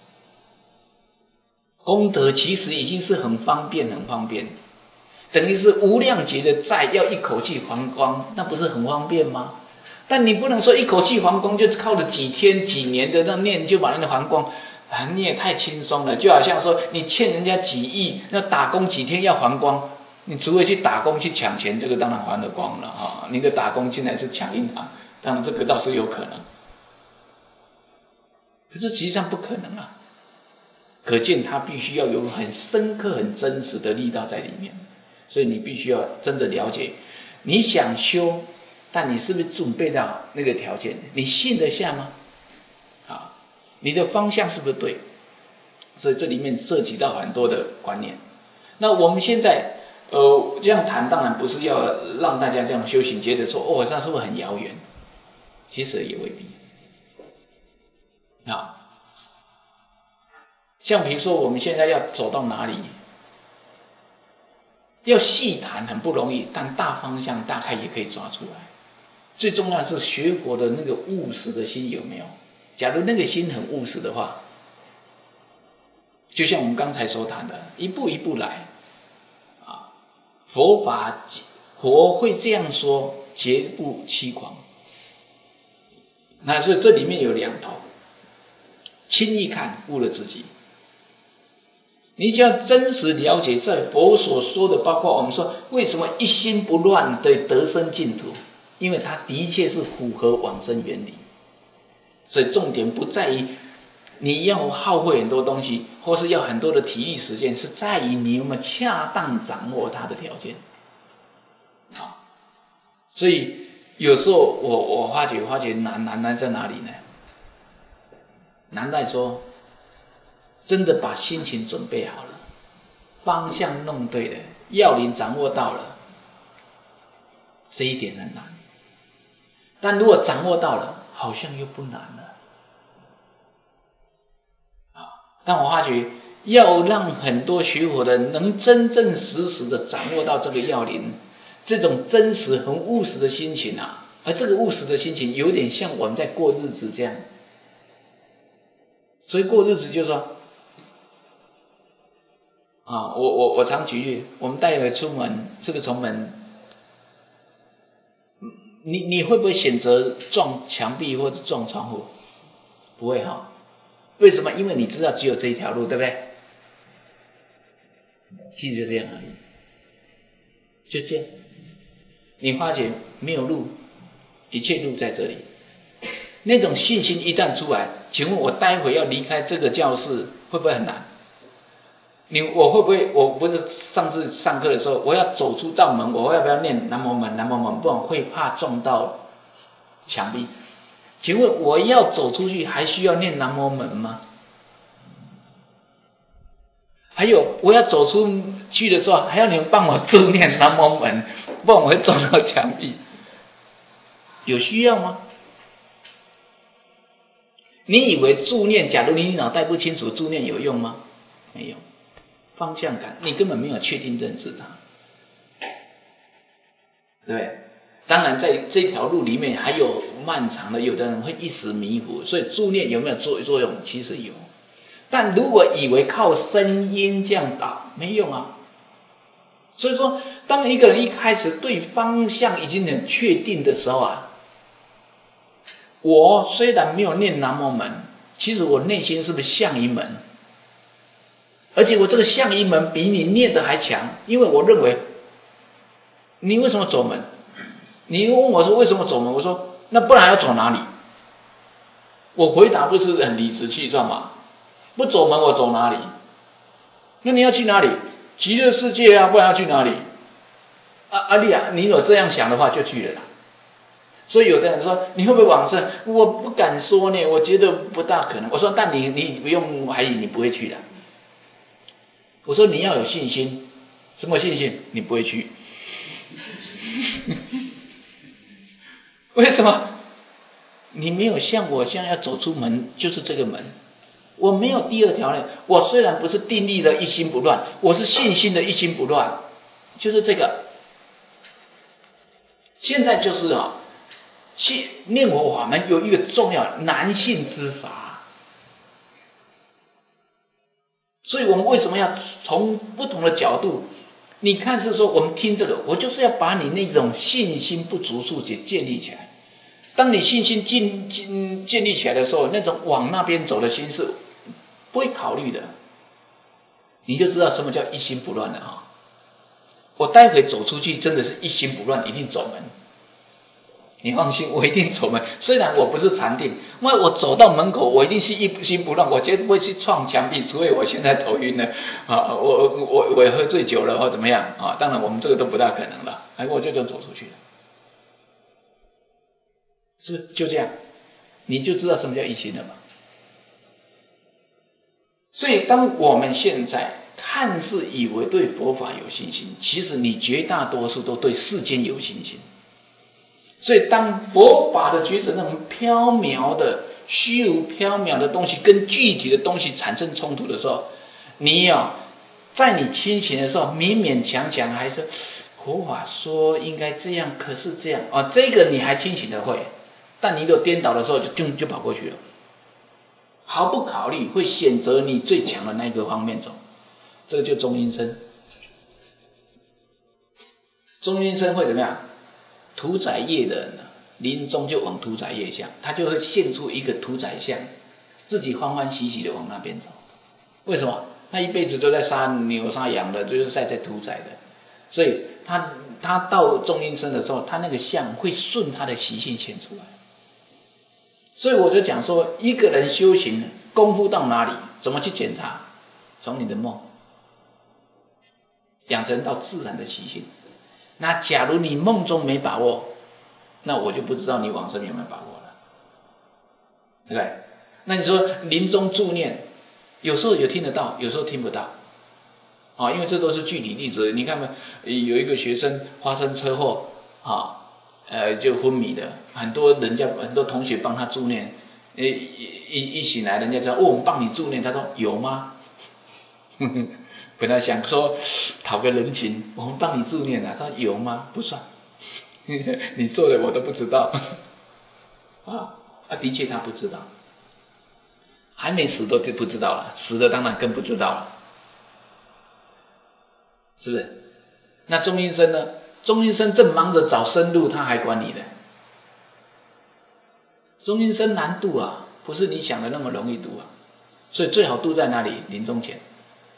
功德其实已经是很方便很方便，等于是无量劫的债要一口气还光，那不是很方便吗？但你不能说一口气还光，就靠了几天几年的那念就把人家还光，啊，你也太轻松了。就好像说你欠人家几亿，那打工几天要还光，你除非去打工去抢钱，这个当然还得光了啊。你的打工现在是抢银行，当然这个倒是有可能，可是实际上不可能啊。 可见它必须要有很深刻、很真实的力道在里面。所以你必须要真的了解，你想修，但你是不是准备到那个条件？你信得下吗？啊，你的方向是不是对？所以这里面涉及到很多的观念。那我们现在呃这样谈，当然不是要让大家这样修行觉得说哦，这样是不是很遥远？其实也未必。啊，像比如说我们现在要走到哪里？要细谈很不容易，但大方向大概也可以抓出来。最重要的是学佛的那个务实的心有没有？假如那个心很务实的话，就像我们刚才所谈的，一步一步来啊。佛法佛会这样说，绝不欺狂。那所以这里面有两头，轻易看误了自己。你只要真实了解，在佛所说的，包括我们说为什么一心不乱的得生净土，因为它的确是符合往生原理。所以重点不在于你要耗费很多东西，或是要很多的体力时间，是在于你有没有恰当掌握它的条件。好，所以有时候我我发觉发觉难难难在哪里呢？难在说真的把心情准备好了，方向弄对了，要领掌握到了，这一点很难。但如果掌握到了，好像又不难了。但我发觉要让很多学佛的人能真正实实的掌握到这个要领，这种真实很务实的心情啊，而这个务实的心情有点像我们在过日子这样。所以过日子就是说啊，我我我常举例，我们待会出门，这个从门，你你会不会选择撞墙壁或者撞窗户？不会哈。为什么？因为你知道只有这一条路，对不对？其实就这样而已，就这样。你发觉没有路，一切路在这里。那种信心一旦出来，请问我待会要离开这个教室，会不会很难？你我会不会？我不是上次上课的时候，我要走出道门，我要不要念南无门南无门？不然会怕撞到墙壁。请问我要走出去，还需要念南无门吗？还有我要走出去的时候，还要你们帮我助念南无门，不然我会撞到墙壁。有需要吗？你以为助念，假如你脑袋不清楚，助念有用吗？没有。方向感，你根本没有确定认识它，对不对？当然在这条路里面还有漫长的，有的人会一时迷糊，所以助念有没有作作用？其实有。但如果以为靠声音这样打，没用啊。所以说当一个人一开始对方向已经很确定的时候啊，我虽然没有念南无门，其实我内心是不是向一门？而且我这个向一门比你念的还强，因为我认为你为什么走门？你问我说为什么走门？我说那不然要走哪里？我回答不是很理直气壮嘛？不走门我走哪里？那你要去哪里？极乐世界啊，不然要去哪里？啊阿丽啊，你有这样想的话就去了啦。所以有的人说你会不会往生？我不敢说呢，我觉得不大可能。我说但你你不用怀疑，你不会去的。我说你要有信心，什么信心？你不会去。为什么？你没有像我这样要走出门，就是这个门。我没有第二条呢。我虽然不是定力的一心不乱，我是信心的一心不乱，就是这个。现在就是啊，念佛法门有一个重要难信之法，所以我们为什么要从不同的角度？你看是说我们听这个，我就是要把你那种信心不足处给建立起来。当你信心建建建立起来的时候，那种往那边走的心是不会考虑的，你就知道什么叫一心不乱了啊！我待会走出去真的是一心不乱，一定走门。 你放心，我一定守门。虽然我不是禅定，因为我走到门口，我一定是一心不乱，我绝对不会去撞墙壁，除非我现在头晕了啊，我我我喝醉酒了或怎么样啊？当然我们这个都不大可能了，哎，我就就走出去了，是不是就这样？你就知道什么叫一心了嘛。所以当我们现在看似以为对佛法有信心，其实你绝大多数都对世间有信心。所以当佛法的觉者那种缥缈的虚无缥缈的东西跟具体的东西产生冲突的时候，你啊，在你清醒的时候勉勉强强还是佛法说应该这样，可是这样啊，这个你还清醒的会，但你如果颠倒的时候就就就跑过去了，毫不考虑会选择你最强的那个方面走，这个就中阴身。中阴身会怎么样？屠宰业的人呢，临终就往屠宰业向，他就会现出一个屠宰相，自己欢欢喜喜的往那边走。为什么？他一辈子都在杀牛杀羊的，就是在在屠宰的，所以他他到中阴身的时候，他那个相会顺他的习性显出来。所以我就讲说，一个人修行功夫到哪里，怎么去检查？从你的梦养成到自然的习性。那假如你梦中没把握，那我就不知道你往生有没有把握了，对不对？那你说临终助念，有时候有听得到，有时候听不到，啊，因为这都是具体例子。你看嘛，有一个学生发生车祸，啊，呃，就昏迷的，很多人家很多同学帮他助念，一一一醒来，人家说哦，我们帮你助念，他说有吗？本来想说讨个人情，我们帮你助念啊，他说有吗？不算，你做的我都不知道啊啊，的确他不知道，还没死都不知道了，死了当然更不知道了，是不是？那中阴身呢？中阴身正忙着找生路，他还管你的？中阴身难度啊，不是你想的那么容易度啊，所以最好度在哪里？临终前。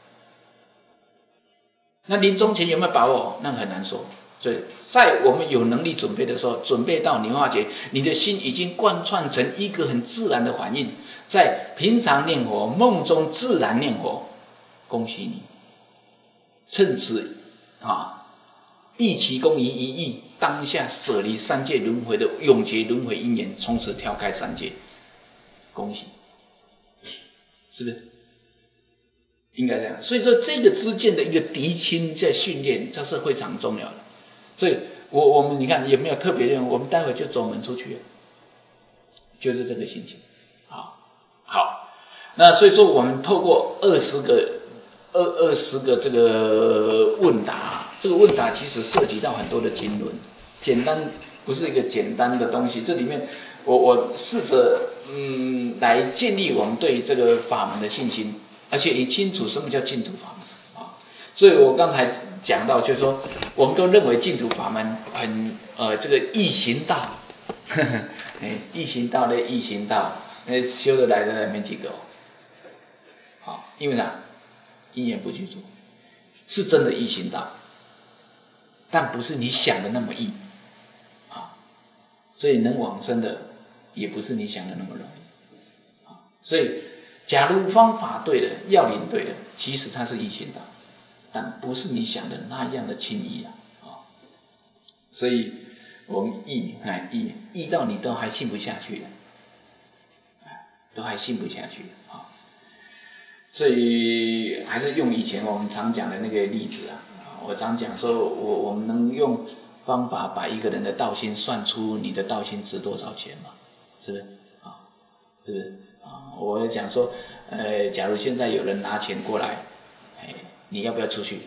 那临终前有没有把握？那很难说。所以在我们有能力准备的时候，准备到你发觉你的心已经贯穿成一个很自然的反应，在平常念佛、梦中自然念佛，恭喜你，趁此啊，毕其功于一役，当下舍离三界轮回的永劫轮回因缘，从此跳开三界，恭喜，是不是？应该这样，所以说这个之间的一个敌亲在训练，这是非常重要的。所以我我们你看有没有特别任务？我们待会就走门出去了，就是这个心情。好，好，那所以说我们透过二十个二二十个这个问答，这个问答其实涉及到很多的经论，简单不是一个简单的东西。这里面我我试着嗯来建立我们对这个法门的信心。而且也清楚什么叫净土法门啊，所以我刚才讲到，就是说，我们都认为净土法门很呃这个易行道，呵呵哎，易行道的易行道，那修得来的没几个哦，好，因为呢，因缘不具足，是真的易行道，但不是你想的那么易，啊，所以能往生的也不是你想的那么容易，啊，所以。假如方法对了，要领对了，其实它是易行道，但不是你想的那样的轻易啊！哦、所以我们易哎易易到你都还信不下去了，都还信不下去啊、哦！所以还是用以前我们常讲的那个例子啊，我常讲说我我们能用方法把一个人的道心算出你的道心值多少钱嘛？是不是啊、哦？是不是？啊，我讲说，呃，假如现在有人拿钱过来，哎，你要不要出去？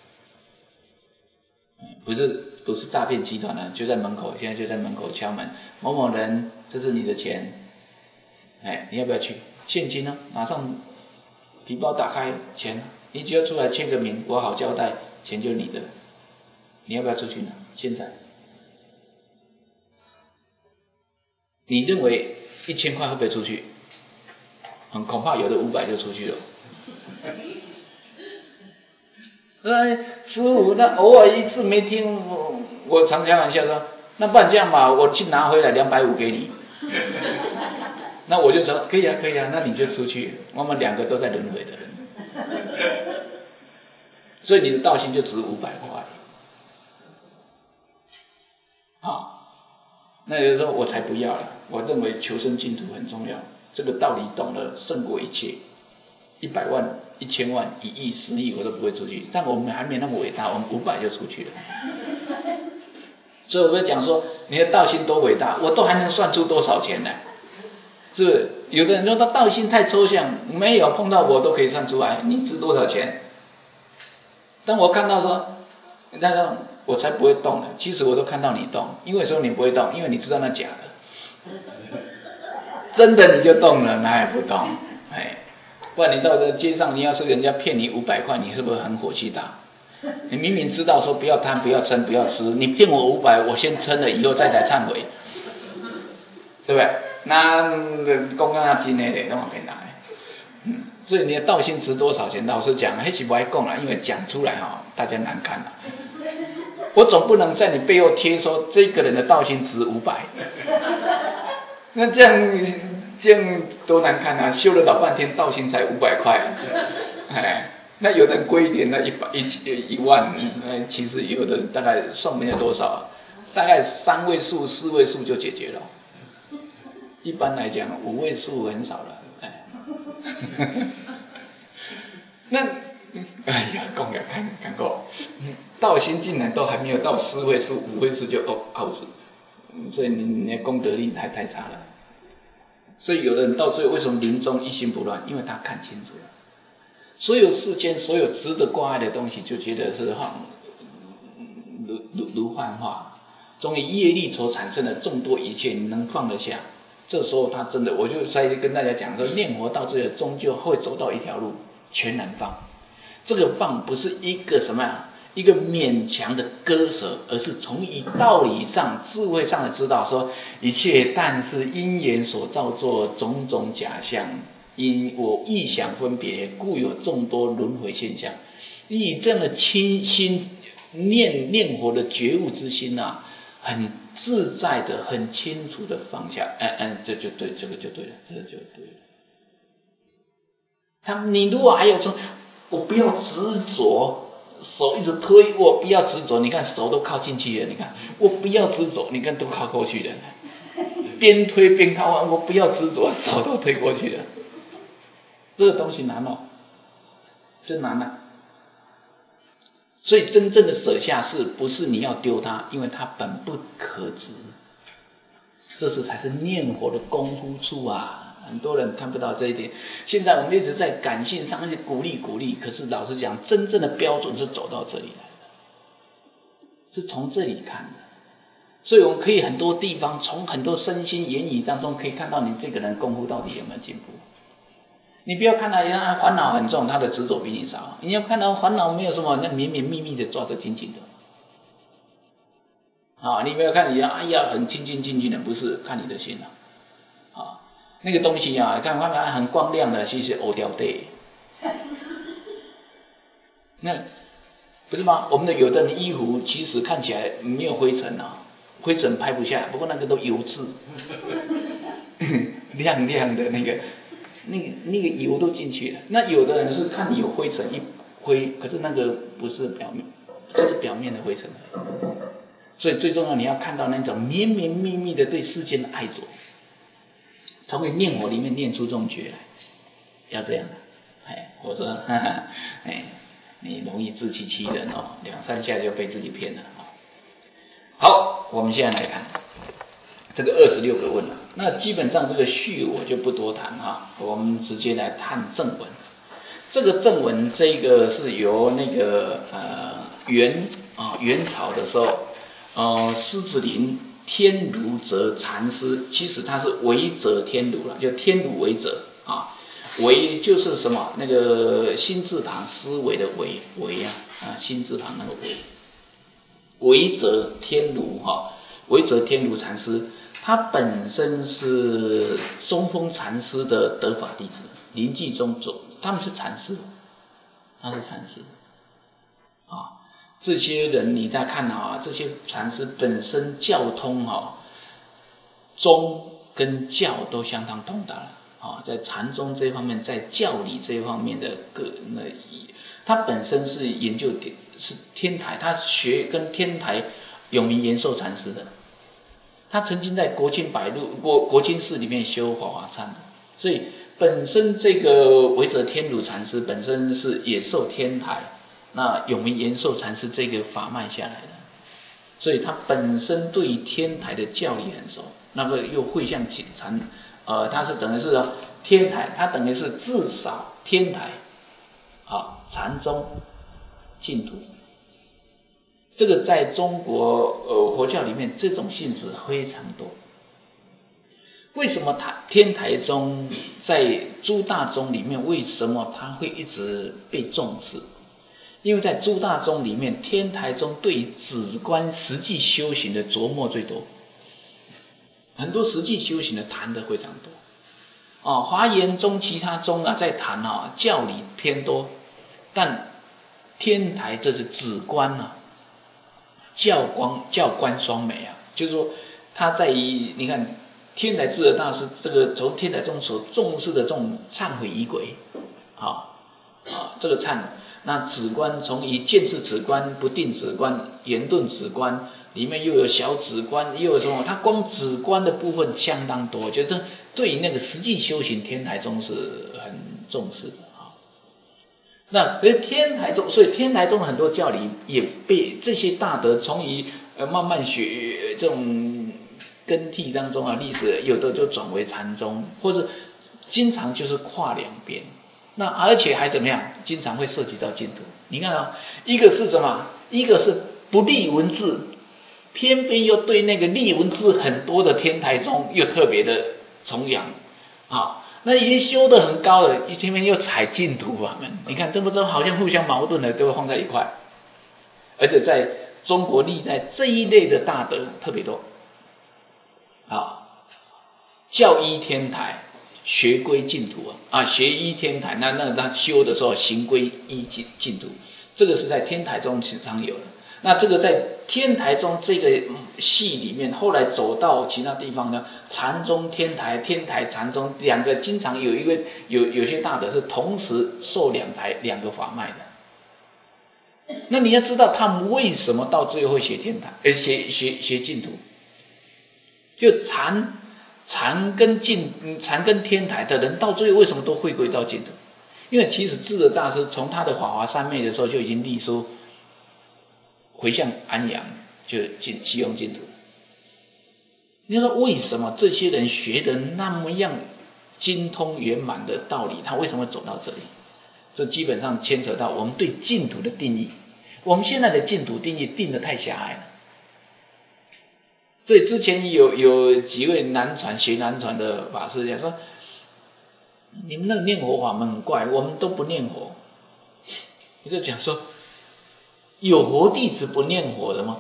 不是不是诈骗集团呢，就在门口，现在就在门口敲门，某某人，这是你的钱，哎，你要不要去？现金呢？马上皮包打开钱，你只要出来签个名，我好交代，钱就你的，你要不要出去呢？现在，你认为一千块会不会出去？嗯，恐怕有的五百就出去了。呃，师父，那偶尔一次没听，我我常开玩笑说， 那不然这样吧，我去拿回来两百五给你。那我就说可以啊，可以啊，那你就出去，我们两个都在轮回的人，所以你的道心就值五百块。好，那有人说我才不要了，我认为求生净土很重要，这个道理懂了胜过一切，一百万、一千万、一亿、十亿我都不会出去，但我们还没那么伟大，我们五百就出去了。所以我在讲说你的道心多伟大，我都还能算出多少钱呢？是不是？有的人说他道心太抽象，没有碰到我都可以算出来，你值多少钱？当我看到说，那个我才不会动呢，其实我都看到你动，因为说你不会动，因为你知道那假的，真的你就动了，哪也不动，哎，不然你到这街上，你要是人家骗你五百块，你是不是很火气大？你明明知道说不要贪，不要嗔，不要吃，你骗我五百，我先嗔了，以后再来忏悔，对不对？那公安啊，真的嘞，那么骗人。嗯，所以你的道心值多少钱？老实讲，还是不爱讲啦，因为讲出来哈、哦，大家难看啦。我总不能在你背后贴说这个人的道心值五百，那这样这样多难看啊！修了老半天，道心才五百块，哎。那有的贵一点，那一百一一万，那其实有的大概算没有多少，大概三位数、四位数就解决了。一般来讲，五位数很少了，哎。那哎呀，讲也看看过，道心竟然都还没有到四位数、五位数就哦 out，所以你你的功德力太太差了。所以有的人到最后为什么临终一心不乱？因为他看清楚了。所有世间所有值得挂碍的东西，就觉得是哈如如如幻化，终于业力所产生的众多一切，你能放得下？这时候他真的，我就在跟大家讲说，念佛到最后终究会走到一条路，全然放。这个放不是一个什么呀，一个勉强的割舍，而是从以道理上、智慧上的知道说，一切但是因缘所造作种种假象。因我臆想分别，故有众多轮回现象。以这样的清心念念佛的觉悟之心啊，很自在的、很清楚的放下，嗯嗯，这就对，这个就对了，这个就对了。他，你如果还有说，我不要执着，手一直推，我不要执着，你看手都靠进去了，你看我不要执着，你看都靠过去了，边推边靠，我不要执着，手都推过去了。这个东西难哦，真难啊！所以真正的舍下是不是你要丢它？因为它本不可执，这是才是念佛的功夫处啊！很多人看不到这一点。现在我们一直在感性上去鼓励鼓励，可是老实讲，真正的标准是走到这里来的，是从这里看的。所以我们可以很多地方，从很多身心言语当中，可以看到你这个人功夫到底有没有进步。你不要看到人家烦恼很重，他的执着比你少。你要看到烦恼没有什么，那绵绵密密的抓得紧紧的。啊，你不要看人家哎呀很清清净净的，不是看你的心啊。啊，那个东西啊，看看很光亮的，其实欧掉对。那不是吗？我们的有的人衣服其实看起来没有灰尘啊，灰尘拍不下，不过那个都油渍，亮亮的那个。那个那个油都进去了，那有的人是看你有灰尘一灰，可是那个不是表面，这是表面的灰尘。所以最重要，你要看到那种绵绵密密的对世间的爱着，才会念佛里面念出这种觉来，要这样的。哎，我说，哈哈，哎，你容易自欺欺人哦，两三下就被自己骗了。好，我们现在来看。这个二十六个问了，那基本上这个序我就不多谈哈，我们直接来探正文。这个正文这个是由那个呃元啊元朝的时候，呃狮子林天竺泽禅师，其实他是为者天竺了，就天竺为者啊，为就是什么那个心字旁思维的为为啊啊心字旁那个为，为者天竺哈，为者天竺禅师。他本身是中峰禅师的得法弟子，临济宗宗，他们是禅师，他是禅师，啊， 这些人你再看啊，这些禅师本身教通哈，宗跟教都相当通达了啊，在禅宗这方面，在教理这方面的个那，他本身是研究是天台，他学跟天台永明延寿禅师的，他曾经在国清百路国国清寺里面修华华禅的，所以本身这个维泽天鲁禅师本身是也受天台那永明延寿禅师这个法脉下来的，所以他本身对天台的教理很熟，那个又会向禅，呃，他是等于是天台，他等于是至少天台，啊，禅宗、净土，这个在中国呃佛教里面这种性质非常多。为什么他天台宗在诸大宗里面，为什么他会一直被重视？因为在诸大宗里面，天台宗对于止观实际修行的琢磨最多，很多实际修行的谈的非常多。哦，华严宗其他宗啊在谈啊教理偏多，但天台这是止观啊，教光教观双美啊，就是说他在于你看天台智者大师这个从天台宗所重视的这种忏悔仪轨，好啊这个忏。那止观从以见识止观、不定止观、言顿止观，里面又有小止观，又有什么？它光止观的部分相当多，就是对于那个实际修行，天台宗是很重视的啊。那所以天台宗，所以天台宗很多教理也被这些大德从于呃慢慢学这种更替当中啊，历史有的就转为禅宗，或者经常就是跨两边。那而且还怎么样？经常会涉及到净土。你看啊，一个是什么？一个是不立文字，偏偏又对那个立文字很多的天台宗又特别的崇仰啊。那已经修得很高了，一偏偏又采净土法门。你看，这不都好像互相矛盾的，都会放在一块。而且在中国历代这一类的大德特别多啊，教依天台。学归净土啊，啊，学依天台，那那他修的时候行归依净净土，这个是在天台中经常有的。那这个在天台中这个系里面，后来走到其他地方呢，禅宗、天台、天台、禅宗两个经常有一个有有些大德是同时受两台两个法脉的。那你要知道他们为什么到最后会学天台，呃，学学学净土，就禅。禅跟净禅跟天台的人到最后为什么都回归到净土？因为其实智者大师从他的法华三昧的时候就已经立说回向安阳，就净西用净土。你说为什么这些人学的那么样精通圆满的道理，他为什么走到这里？这基本上牵扯到我们对净土的定义。我们现在的净土定义定得太狭隘了。所以之前有有几位南传学南传的法师讲说，你们那个念佛法门很怪，我们都不念佛。你就讲说，有佛弟子不念佛的吗？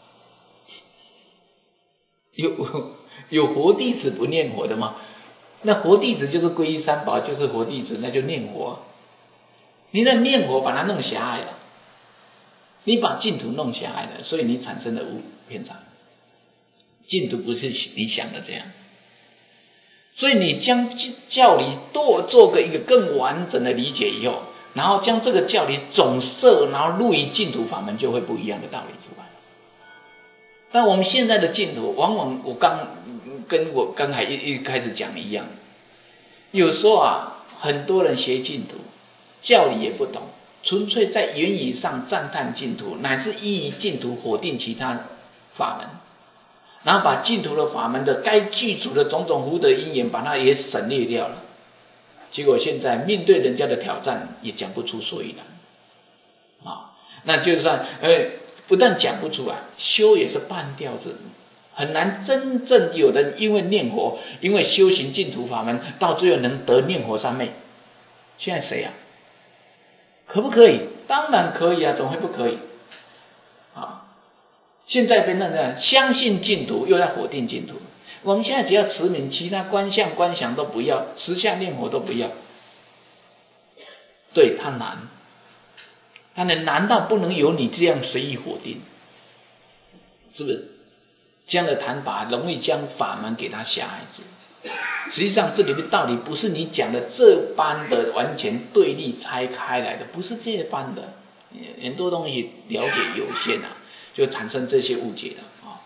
有有佛弟子不念佛的吗？那佛弟子就是皈依三宝，就是佛弟子，那就念佛。你那念佛把它弄狭隘了，你把净土弄狭隘了，所以你产生了误偏差。净土不是你想的这样，所以你将教理多做个一个更完整的理解以后，然后将这个教理总摄，然后入于净土法门，就会不一样的道理出来。但我们现在的净土，往往我刚跟我刚才一一开始讲的一样，有时候啊，很多人学净土，教理也不懂，纯粹在言语上赞叹净土，乃至依于净土否定其他法门。然后把净土的法门的该具足的种种福德因缘，把它也省略掉了。结果现在面对人家的挑战，也讲不出所以然啊。那就算呃，不但讲不出来，修也是半吊子，很难真正有人因为念佛，因为修行净土法门，到最后能得念佛三昧。现在谁啊？可不可以？当然可以啊，怎么会不可以？啊。现在变成这样，相信净土又要否定净土。我们现在只要持名，其他观相观想都不要，持相念佛都不要。对，他难， 那你难道不能由你这样随意否定？是不是？这样的谈法容易将法门给他狭隘住。实际上这里面道理不是你讲的这般的完全对立拆开来的，不是这般的，很多东西了解有限啊，就产生这些误解了啊。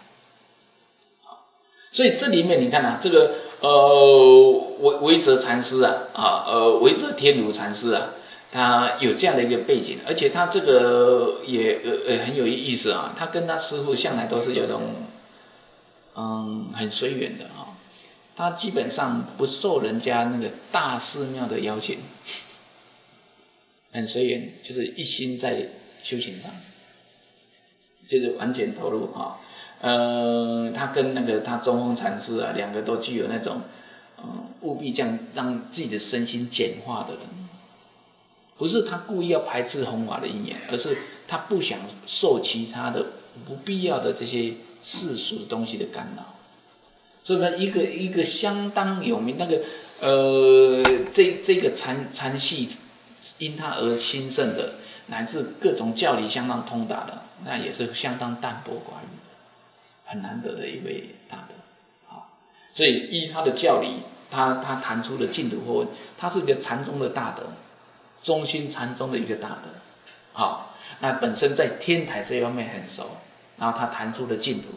所以这里面你看啊，这个呃维维泽禅师啊啊呃维泽天如禅师啊，他有这样的一个背景，而且他这个也呃很有意思啊，他跟他师父向来都是有种嗯很随缘的啊。他基本上不受人家那个大寺庙的邀请，很随缘，就是一心在修行上，就是完全投入哈。呃，他跟那个他中峰禅师啊，两个都具有那种嗯务必这样让自己的身心简化的人，不是他故意要排斥弘法的因缘，而是他不想受其他的不必要的这些世俗的东西的干扰。所以呢，一个一个相当有名那个呃，这这个禅禅系因他而兴盛的，乃至各种教理相当通达的，那也是相当淡泊寡语的，很难得的一位大德啊。所以依他的教理，他他谈出了净土或问，他是一个禅宗的大德，中心禅宗的一个大德。好，那本身在天台这方面很熟，然后他谈出了净土。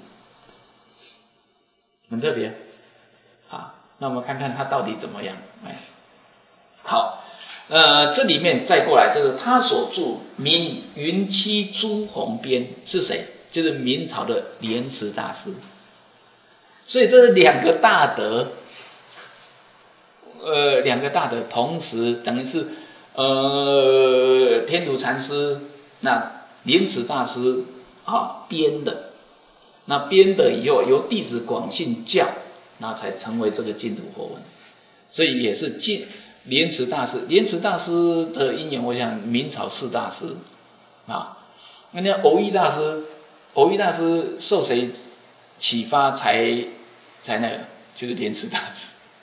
很特别，好，那我们看看他到底怎么样。哎，好，呃，这里面再过来就是他所著名云栖朱鸿编是谁？就是明朝的莲池大师。所以这是两个大德，呃，两个大德同时等于是呃天竺禅师那莲池大师啊编的。那编的以后由弟子广信教，那才成为这个净土佛文，所以也是净莲池大师。莲池大师的因缘，我想明朝四大师啊，那那藕益大师，藕益大师受谁启发才才那个，就是莲池大师。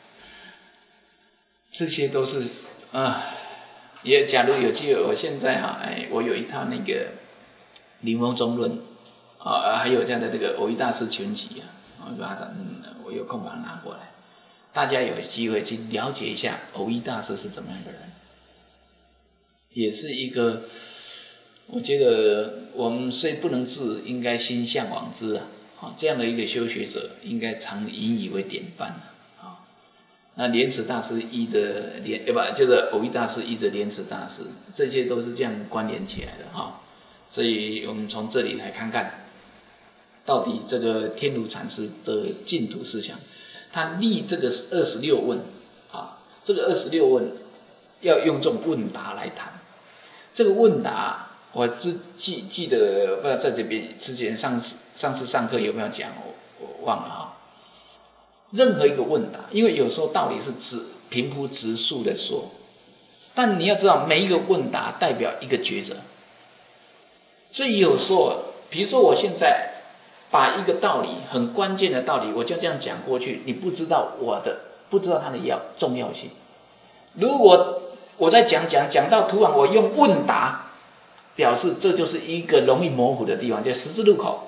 这些都是啊，也假如有机会，我现在哈、啊，哎，我有一套那个临风中论。啊，还有这样的这个藕益大师全集啊，我把它嗯，我有空把它拿过来，大家有机会去了解一下藕益大师是怎么样的人，也是一个，我觉得我们虽不能至，应该心向往之啊，啊，这样的一个修学者，应该常引以为典范啊。那莲池大师依着莲，对吧？就是藕益大师依着莲池大师，这些都是这样关联起来的哈。所以我们从这里来看看。到底这个天竺禅师的净土思想，他立这个二十六问啊，这个二十六问要用这种问答来谈。这个问答，我只记记得，不知道在这边之前上次上次上课有没有讲，我我忘了哈。任何一个问答，因为有时候道理是直平铺直述的说，但你要知道每一个问答代表一个抉择，所以有时候，比如说我现在。把一个道理很关键的道理，我就这样讲过去，你不知道我的，不知道它的要重要性。如果我在讲讲讲到突然我用问答，表示这就是一个容易模糊的地方，叫十字路口。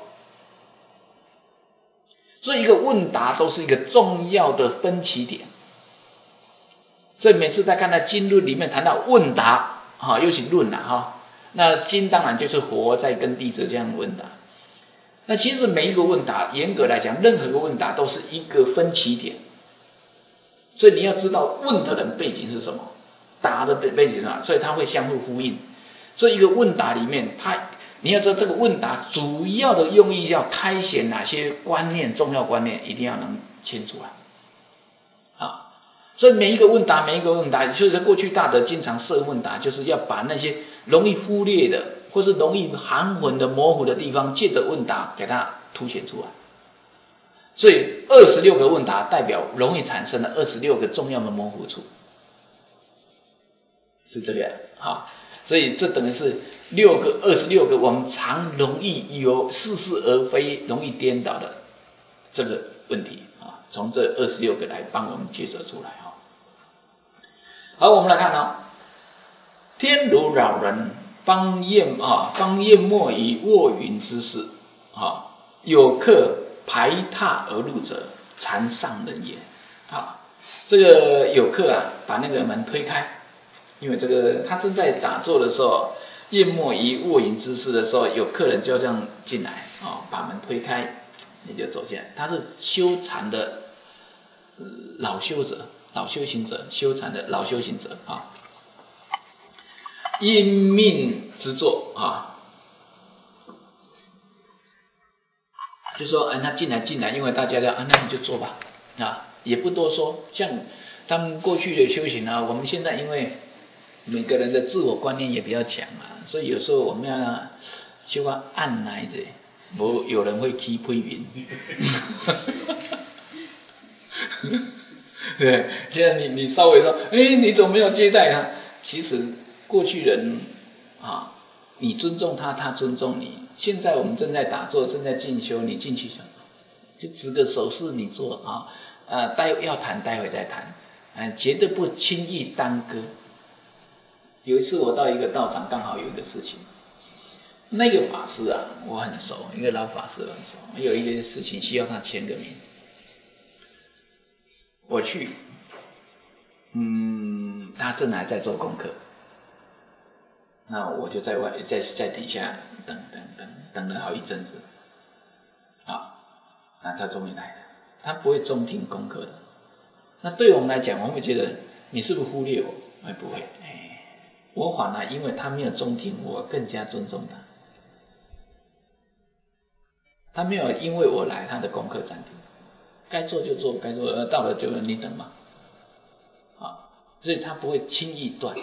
所以一个问答都是一个重要的分歧点。所以每次在看到经论里面谈到问答，哈，尤其论啊哈，那经当然就是佛在跟弟子这样问答。那其实每一个问答，严格来讲，任何一个问答都是一个分歧点，所以你要知道问的人背景是什么，答的背背景是什么，所以它会相互呼应。所以一个问答里面，它你要知道这个问答主要的用意要开显哪些观念，重要观念一定要能牵出来啊。所以每一个问答，每一个问答，就是过去大德经常设问答，就是要把那些容易忽略的。或是容易含混的模糊的地方，借着问答给它凸显出来。所以二十六个问答代表容易产生的二十六个重要的模糊处，是这个样啊。所以这等于是六个二十六个我们常容易有似是而非、容易颠倒的这个问题啊，从这二十六个来帮我们解释出来啊。好，我们来看哦，天如扰人。 方淹啊，方淹没于卧云之室啊，有客排榻而入者，禅上人也啊。这个有客啊，把那个门推开，因为这个他正在打坐的时候，淹没于卧云之室的时候，有客人就这样进来啊，把门推开，你就走进来。他是修禅的老修者、老修行者，修禅的老修行者啊。因命之坐啊，就说哎，那进来进来，因为大家要啊，那你就坐吧啊，也不多说。像他们过去的修行啊，我们现在因为每个人的自我观念也比较强啊，所以有时候我们要修个按来着，不有人会起批评。对，现在你你稍微说，哎，你怎么没有接待他？其实过去人啊，你尊重他，他尊重你。现在我们正在打坐，正在进修，你进去什么？就指个手势，你做啊，呃，待要谈，待会再谈，嗯、呃，绝对不轻易耽搁。有一次我到一个道场，刚好有一个事情，那个法师啊，我很熟，一个老法师很熟，有一件事情需要他签个名，我去，嗯，他正还在做功课。那我就在外在在底下等等等等了好一阵子，啊，那他终于来了。他不会中听功课的。那对我们来讲，我们会觉得你是不是忽略我？哎，不会，哎，我反而因为他没有中听，我更加尊重他。他没有因为我来，他的功课暂停，该做就做，该做呃到了就你等嘛，啊，所以他不会轻易断。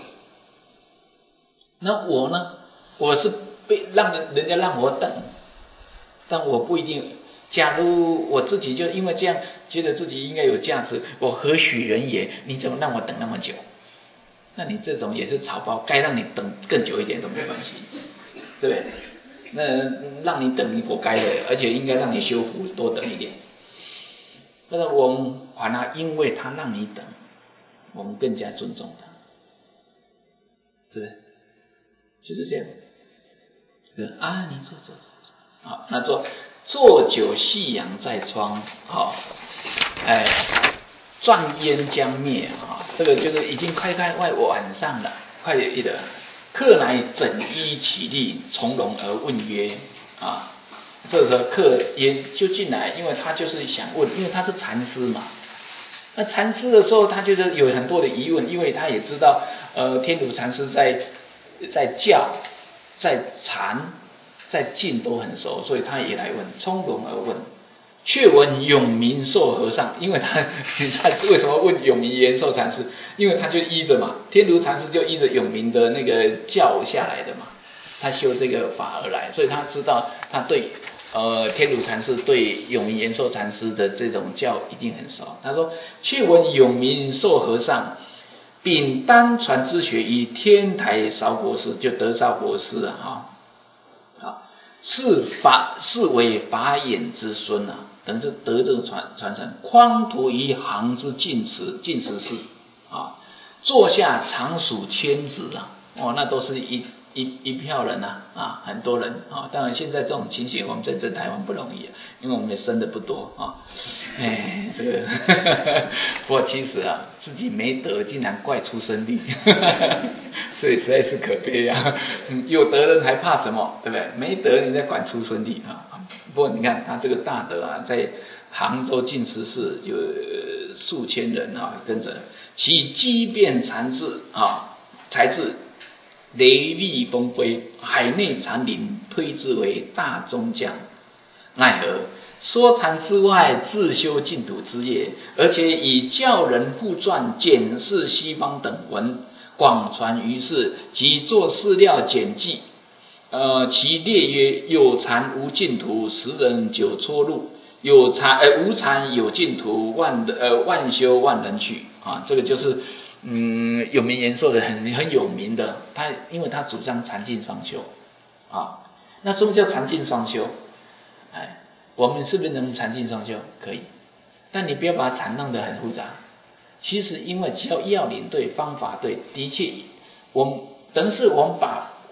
那我呢？我是被让人人家让我等，但我不一定。假如我自己就因为这样觉得自己应该有价值，我何许人也？你怎么让我等那么久？那你这种也是草包，该让你等更久一点都没关系，对不对？那让你等你活该的，而且应该让你修复多等一点。但是我们反而因为他让你等，我们更加尊重他，是不是？就是这样。啊，你坐坐坐，好，那坐坐久夕阳在窗，好，哎，转烟将灭啊，这个就是已经快快快晚上了，快一点。客乃整衣起立，从容而问曰：啊，这个客也就进来，因为他就是想问，因为他是禅师嘛。那禅师的时候，他就是有很多的疑问，因为他也知道，呃，天竺禅师在在教。在禅在静都很熟，所以他也来问，从容而问。却闻永明寿和尚，因为他他为什么问永明延寿禅师？因为他就依着嘛，天竺禅师就依着永明的那个教下来的嘛，他修这个法而来，所以他知道他对呃天竺禅师对永明延寿禅师的这种教一定很熟。他说：却闻永明寿和尚秉单传之学于天台韶国师，就德韶国师啊，啊，是法是为法眼之孙啊，等于是得这个传传承。匡图于行之净持净持寺啊，坐下常数千子啊，哦，那都是一一一票人啊，啊，很多人啊。当然现在这种情形，我们在这台湾不容易，因为我们也生的不多啊。哎，这个，不过其实啊，自己没得，竟然怪出生率，所以实在是可悲啊。有得人还怕什么，对不对？没得你在管出生率啊。不过你看他这个大德啊，在杭州净持寺有数千人啊跟着，其机变禅智啊，才智雷厉风飞，海内禅林推之为大宗匠，奈何？说禅之外，自修净土之业，而且以教人互传、检视西方等文广传于世，及作史料简记。呃，其列曰：有禅无净土，十人九撮入；有禅呃无禅有净土，万呃万修万人去啊。这个就是嗯永明延寿的很很有名的，他因为他主张禅净双修啊。那什么叫禅净双修？哎。我们是不是能禅净双修？可以，但你不要把禅弄得很复杂。其实因为只要要领对，方法对，的确，我们等于是我们把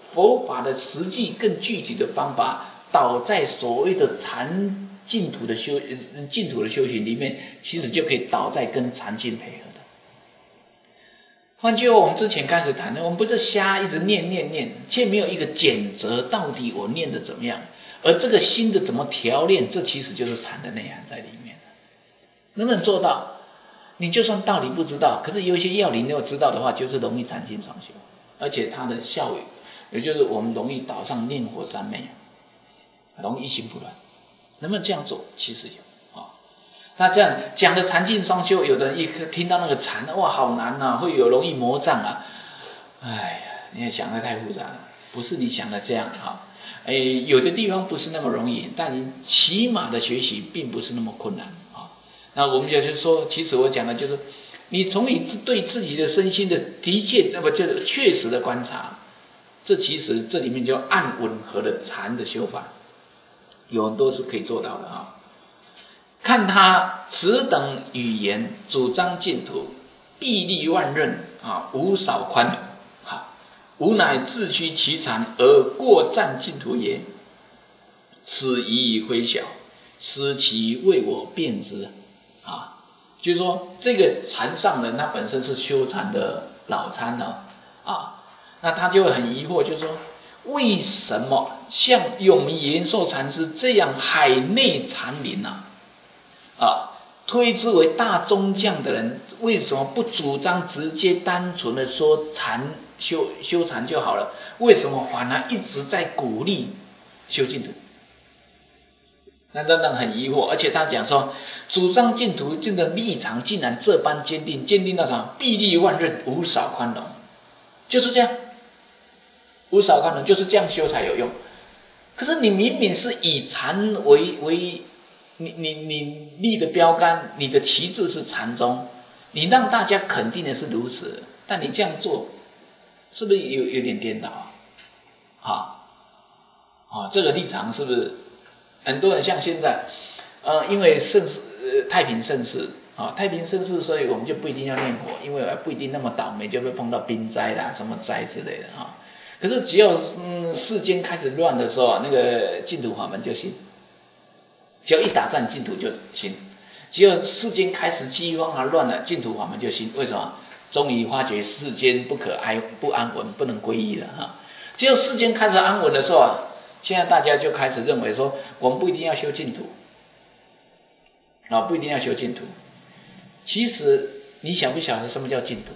佛法的实际更具体的方法导在所谓的禅净土的修净土的修行里面，其实就可以导在跟禅净配合的。换句话，我们之前开始谈的，我们不是瞎一直念念念，却没有一个检则，到底我念的怎么样，而这个心的怎么调练，这其实就是禅的内涵在里面。能不能做到？你就算道理不知道，可是有一些要领如果知道的话，就是容易禅净双修，而且它的效益，也就是我们容易导上念佛三昧，容易一心不乱。能不能这样做？其实有啊。那这样讲的禅净双修，有的人一听到那个禅，哇，好难啊，会有容易魔障啊。哎呀，你也想的太复杂了，不是你想的这样哈。哎，有的地方不是那么容易，但你起码的学习并不是那么困难啊。那我们也就是说，其实我讲的就是，你从你对自己的身心的的确，那么就是确实的观察，这其实这里面就按吻合的禅的修法，有很多是可以做到的啊。看他此等语言主张净土，臂力万仞啊，无少宽容，好，吾乃自虚其禅而过赞净土也。此宜微小，思其为我辩之啊。就是说，这个禅上人他本身是修禅的老参了啊，那他就会很疑惑，就是说，为什么像永延寿禅师这样海内禅林啊？啊，推之为大宗匠的人，为什么不主张直接单纯的说禅修修禅就好了？为什么反而一直在鼓励修净土？那让人很疑惑，而且他讲说，主张净土这个立场竟然这般坚定，坚定到什么？臂力万仞，无少宽容，就是这样，无少宽容，就是这样修才有用。可是你明明是以禅为为你你你立的标杆，你的旗帜是禅宗，你让大家肯定的是如此，但你这样做，是不是有有点颠倒啊？好，啊，这个立场是不是很多人像现在，呃，因为盛世、呃、太平盛世啊，太平盛世，所以我们就不一定要念佛，因为不一定那么倒霉就会碰到兵灾啦、什么灾之类的啊。可是只要嗯世间开始乱的时候啊，那个净土法门就行。只要一打战，净土就兴；只要世间开始饥荒啊乱了，净土法门就兴。为什么？终于发觉世间不可安不安稳，不能皈依了哈。只有世间开始安稳的时候啊，现在大家就开始认为说，我们不一定要修净土啊，不一定要修净土。其实你晓不晓得什么叫净土？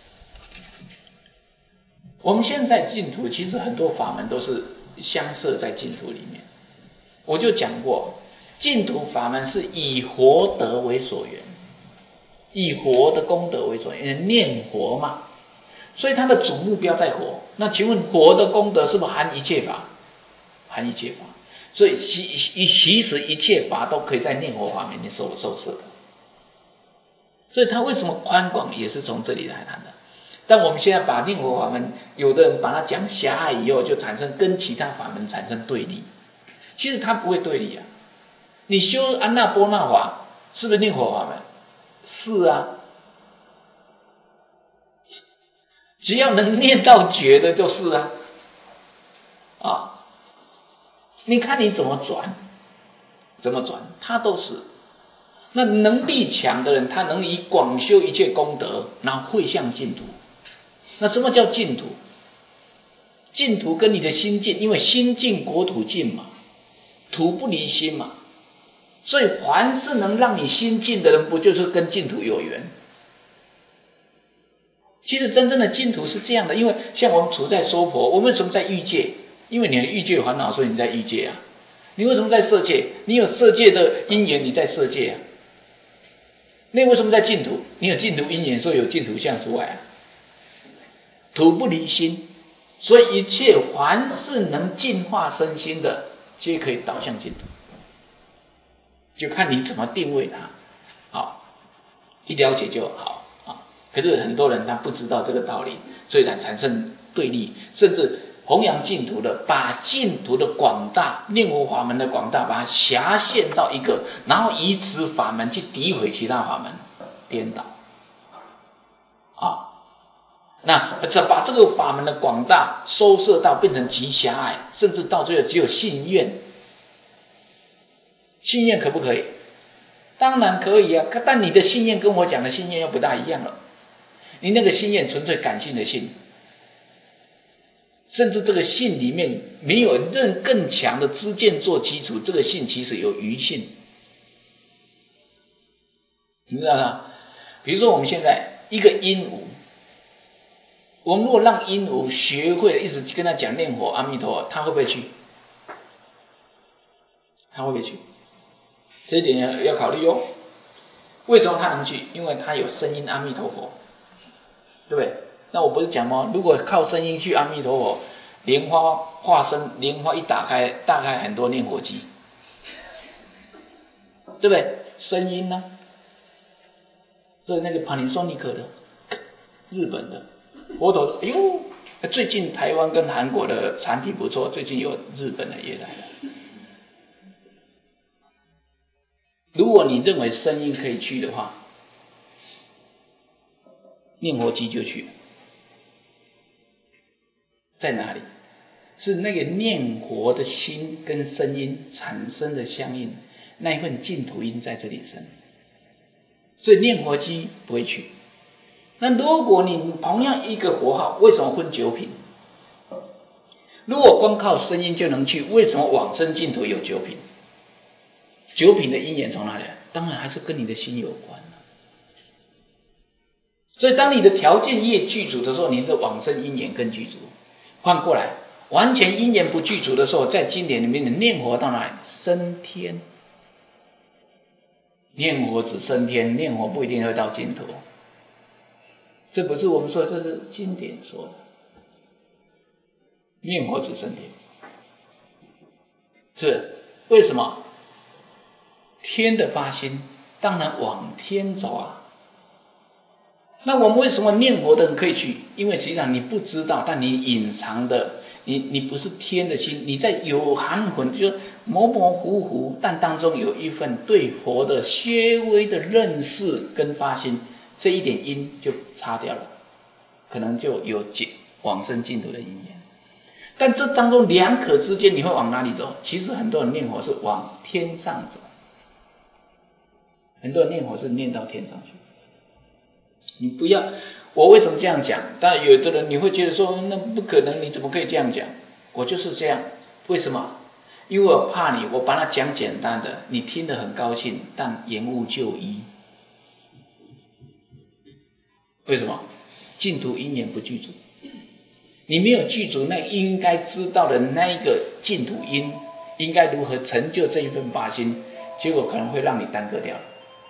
我们现在净土其实很多法门都是相摄在净土里面。我就讲过，净土法门是以活德为所缘，以活的功德为所缘，念活嘛，所以它的主目标在活。那请问活的功德是不是含一切法？含一切法，所以其其实一切法都可以在念活法里面受受摄的。所以它为什么宽广，也是从这里来谈的。但我们现在把念佛法门，有的人把它讲狭隘以后，就产生跟其他法门产生对立。其实它不会对立啊。你修安那波那法，是不是念佛法门？是啊。只要能念到觉的，就是啊。啊，你看你怎么转，怎么转，它都是。那能力强的人，他能以广修一切功德，然后会向净土。那什么叫净土？净土跟你的心净，因为心净国土净嘛，土不离心嘛，所以凡是能让你心净的人，不就是跟净土有缘？其实真正的净土是这样的，因为像我们处在娑婆，我们为什么在欲界？因为你的欲界烦恼，所以你在欲界啊。你为什么在色界？你有色界的因缘，你在色界啊。那为什么在净土？你有净土因缘，所以有净土相出来啊。土不离心，所以一切凡是能净化身心的，皆可以导向净土，就看你怎么定位它。好，一了解就好啊。可是很多人他不知道这个道理，所以才产生对立，甚至弘扬净土的，把净土的广大、念佛法门的广大，把它狭限到一个，然后以此法门去诋毁其他法门，颠倒啊。那这把这个法门的广大收摄到变成极狭隘，甚至到最后只有信愿。信愿可不可以？当然可以啊，但你的信愿跟我讲的信愿又不大一样了。你那个信愿纯粹感性的信，甚至这个信里面没有任更强的知见做基础，这个信其实有余信，你知道吗？比如说我们现在一个鹦鹉，我们如果让鹦鹉学会了一直跟他讲念佛阿弥陀佛，他会不会去？他会不会去？这一点要要考虑哦。为什么他能去？因为他有声音阿弥陀佛，对不对？那我不是讲吗？如果靠声音去阿弥陀佛，莲花化身，莲花一打开，大概很多念佛机，对不对？声音呢？所以那个帕尼索尼克的，日本的佛陀，哎呦，最近台湾跟韩国的产品不错，最近有日本的也来了。如果你认为声音可以去的话，念佛机就去了。在哪里？是那个念佛的心跟声音产生的相应，那一份净土音在这里生，所以念佛机不会去。那如果你同样一个佛号，为什么分九品？如果光靠声音就能去，为什么往生净土有九品？九品的因缘从哪里来？当然还是跟你的心有关了。所以当你的条件越具足的时候，你的往生因缘更具足。换过来，完全因缘不具足的时候，在经典里面的念佛到哪里？升天。念佛只升天，念佛不一定会到净土。这不是我们说，这是经典说的。念佛只升天，是为什么？天的发心，当然往天走啊。那我们为什么念佛的人可以去？因为实际上你不知道，但你隐藏的，你你不是天的心，你在有含混，就是模模糊糊，但当中有一份对佛的些微的认识跟发心，这一点因就擦掉了，可能就有往生净土的因缘。但这当中两可之间，你会往哪里走？其实很多人念佛是往天上走，很多人念佛是念到天上去。你不要，我为什么这样讲？但有的人你会觉得说，那不可能，你怎么可以这样讲？我就是这样，为什么？因为我怕你，我把它讲简单的，你听得很高兴，但延误就医。为什么？净土因缘不具足，你没有具足那应该知道的那一个净土因，应该如何成就这一份发心，结果可能会让你耽搁掉了，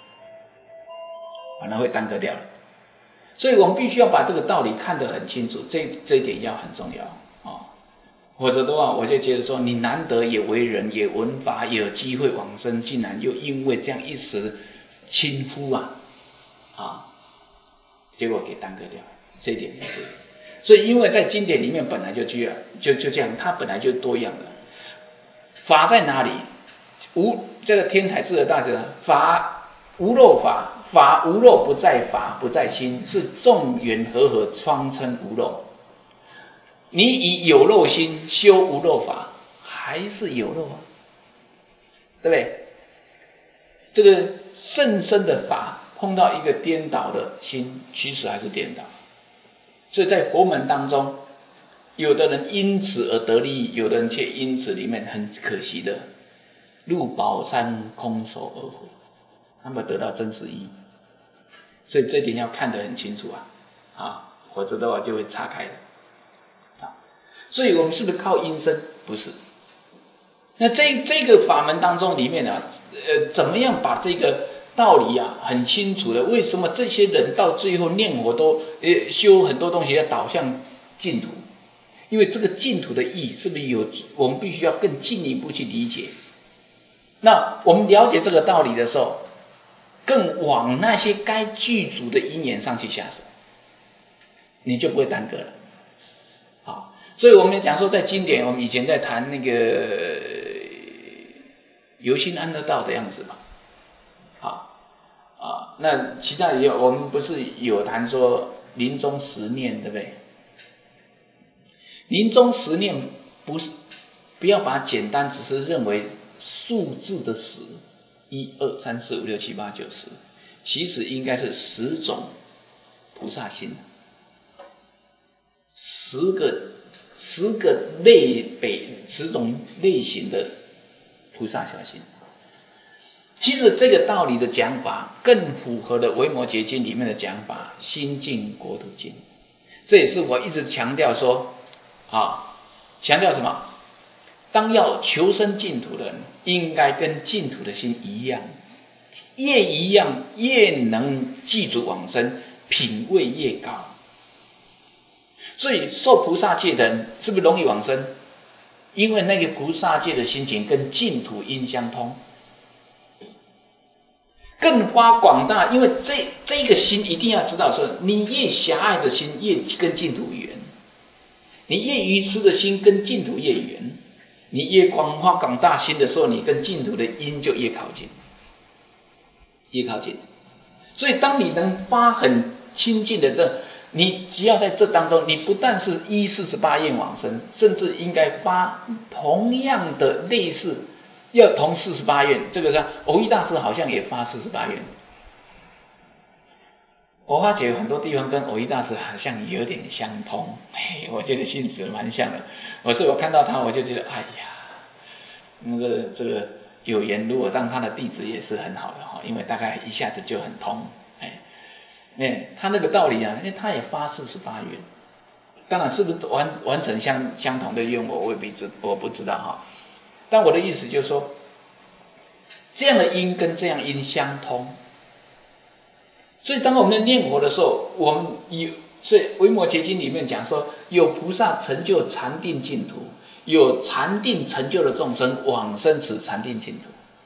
可能会耽搁掉了。所以我们必须要把这个道理看得很清楚，这这一点要很重要啊。否则的话，我就觉得说，你难得也为人，也闻法，也有机会往生，竟然又因为这样一时轻忽啊啊，结果给耽搁掉，这一点不对。所以，因为在经典里面本来就这样，就就这样，它本来就多样的。法在哪里？无这个天台智的大者，法无漏法。法无漏不在法，不在心，是众缘和合，双称无漏。你以有漏心修无漏法，还是有漏啊，对不对？这个甚深的法碰到一个颠倒的心，其实还是颠倒。所以在佛门当中，有的人因此而得利益，有的人却因此里面很可惜的入宝山空手而回，他们得到真实意义。所以这点要看得很清楚啊，啊，否则的话就会岔开了啊。所以我们是不是靠因身？不是。那这这个法门当中里面呢、啊，呃，怎么样把这个道理啊很清楚的？为什么这些人到最后念佛都呃修很多东西要导向净土？因为这个净土的意义是不是有？我们必须要更进一步去理解。那我们了解这个道理的时候，更往那些该具足的因缘上去下手，你就不会耽搁了。好，所以我们讲说，在经典，我们以前在谈那个由心安乐道的样子嘛，好啊，那其他也有，我们不是有谈说临终十念，对不对？ 临终十念不是不要把它简单只是认为数字的十，一二三四五六七八九十，其实应该是十种菩萨心，十个十个类别十种类型的菩萨小心。其实这个道理的讲法更符合了维摩诘经里面的讲法，心净国土净。这也是我一直强调说啊，强调什么？当要求生净土的人，应该跟净土的心一样，越一样越能记住往生，品位越高。所以受菩萨戒的人是不是容易往生？因为那个菩萨戒的心情跟净土因相通，更发广大。因为这这个心一定要知道，说你越狭隘的心越跟净土远，你越愚痴的心跟净土越远，你越广发广大心的时候，你跟净土的因就越靠近，越靠近。所以当你能发很亲近的这，你只要在这当中，你不但是依四十八愿往生，甚至应该发同样的类似，要同四十八愿。这个像藕益大师好像也发四十八愿，我发觉很多地方跟藕益大师好像有点相通，嘿，我觉得性质蛮像的。我所以我看到他，我就觉得，哎呀，那个这个有缘，如果当他的弟子也是很好的哈，因为大概一下子就很通，哎。哎，他那个道理啊，因为他也发四十八愿，当然是不是完完成相相同的愿，我未必知我不知道哈。但我的意思就是说，这样的因跟这样因相通，所以当我们在念佛的时候，我们有所以维摩诘经里面讲说，有菩萨成就禅定净土，有禅定成就的众生往生此禅定净土。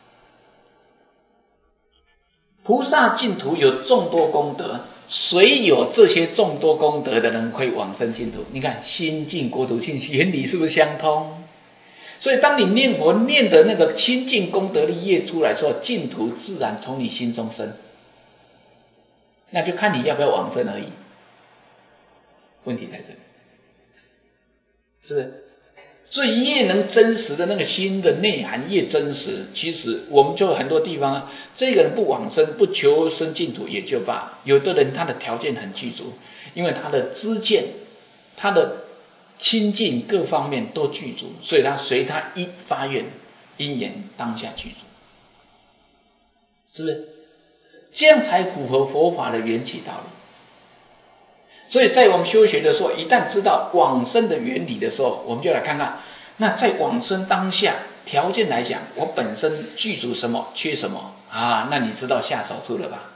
菩萨净土有众多功德，谁有这些众多功德的人会往生净土？你看心净国土净，原理是不是相通？所以当你念佛念的那个清净功德力业出来之后，净土自然从你心中生，那就看你要不要往生而已。问题在这里，是不是？所以越能真实的那个心的内涵越真实，其实我们就很多地方，这个人不往生不求生净土也就罢，有的人他的条件很具足，因为他的知见他的亲近各方面都具足，所以他随他一发愿因缘当下具足，是不是？这样才符合佛法的缘起道理。所以在我们修学的时候，一旦知道往生的原理的时候，我们就来看看，那在往生当下条件来讲，我本身具足什么，缺什么啊？那你知道下手术了吧？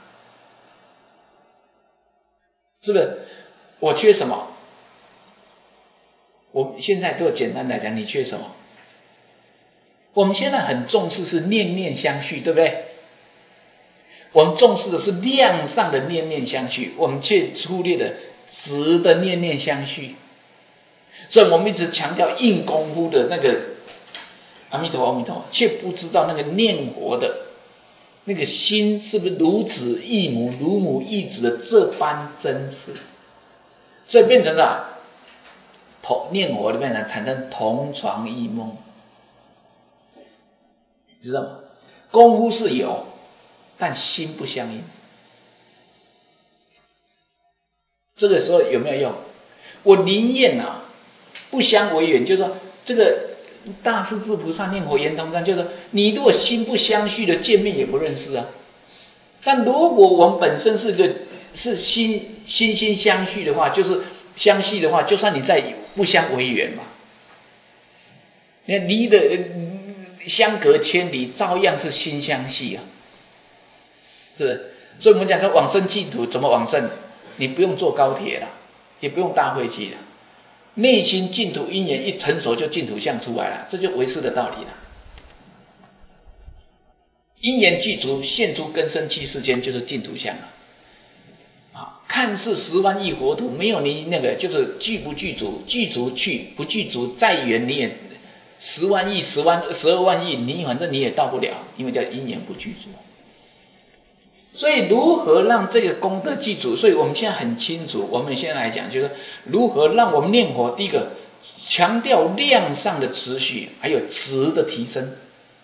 是不是？我缺什么？我现在做简单来讲，你缺什么？我们现在很重视是念念相续，对不对？我们重视的是量上的念念相续，我们却忽略了质的念念相续。所以我们一直强调硬功夫的那个阿弥陀佛阿弥陀佛，却不知道那个念佛的那个心是不是如子忆母如母忆子的这般真实，所以变成了同念佛里面呢产生同床异梦，知道吗？功夫是有，但心不相应。这个时候有没有用？我宁愿啊不相为缘，就是说这个大势至菩萨念佛圆通章，就是说你如果心不相续的见面也不认识啊。但如果我们本身是个是心心心相续的话，就是相续的话，就算你再不相为缘嘛，你看离的相隔千里，照样是心相系啊，是不是？所以我们讲说往生净土怎么往生？你不用坐高铁了，也不用大飞机了，内心净土因缘一成熟，就净土相出来了，这就唯识的道理了。因缘具足，现出根生七世间，就是净土相了。啊，看似十万亿国土，没有你那个就是具不具足，具足去不具足，再远你也十万亿、十万、十二万亿，你反正你也到不了，因为叫因缘不具足。所以如何让这个功德具足？所以我们现在很清楚，我们现在来讲就是如何让我们念佛，第一个强调量上的持续，还有质的提升。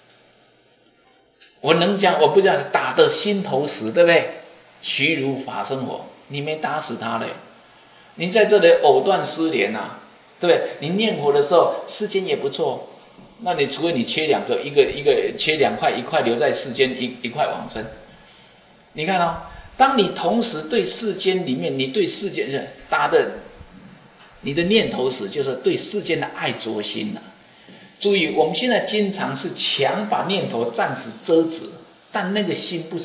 我能讲，我不讲打得心头死，对不对？虚如法生火，你没打死他嘞，你在这里藕断丝连啊，对不对？你念佛的时候，世间也不错，那你除非你切两个，一个一个切两块，一块留在世间，一一块往生。你看哦，当你同时对世间里面，你对世间打的，你的念头死，就是对世间的爱着心啊。注意，我们现在经常是强把念头暂时遮止，但那个心不死。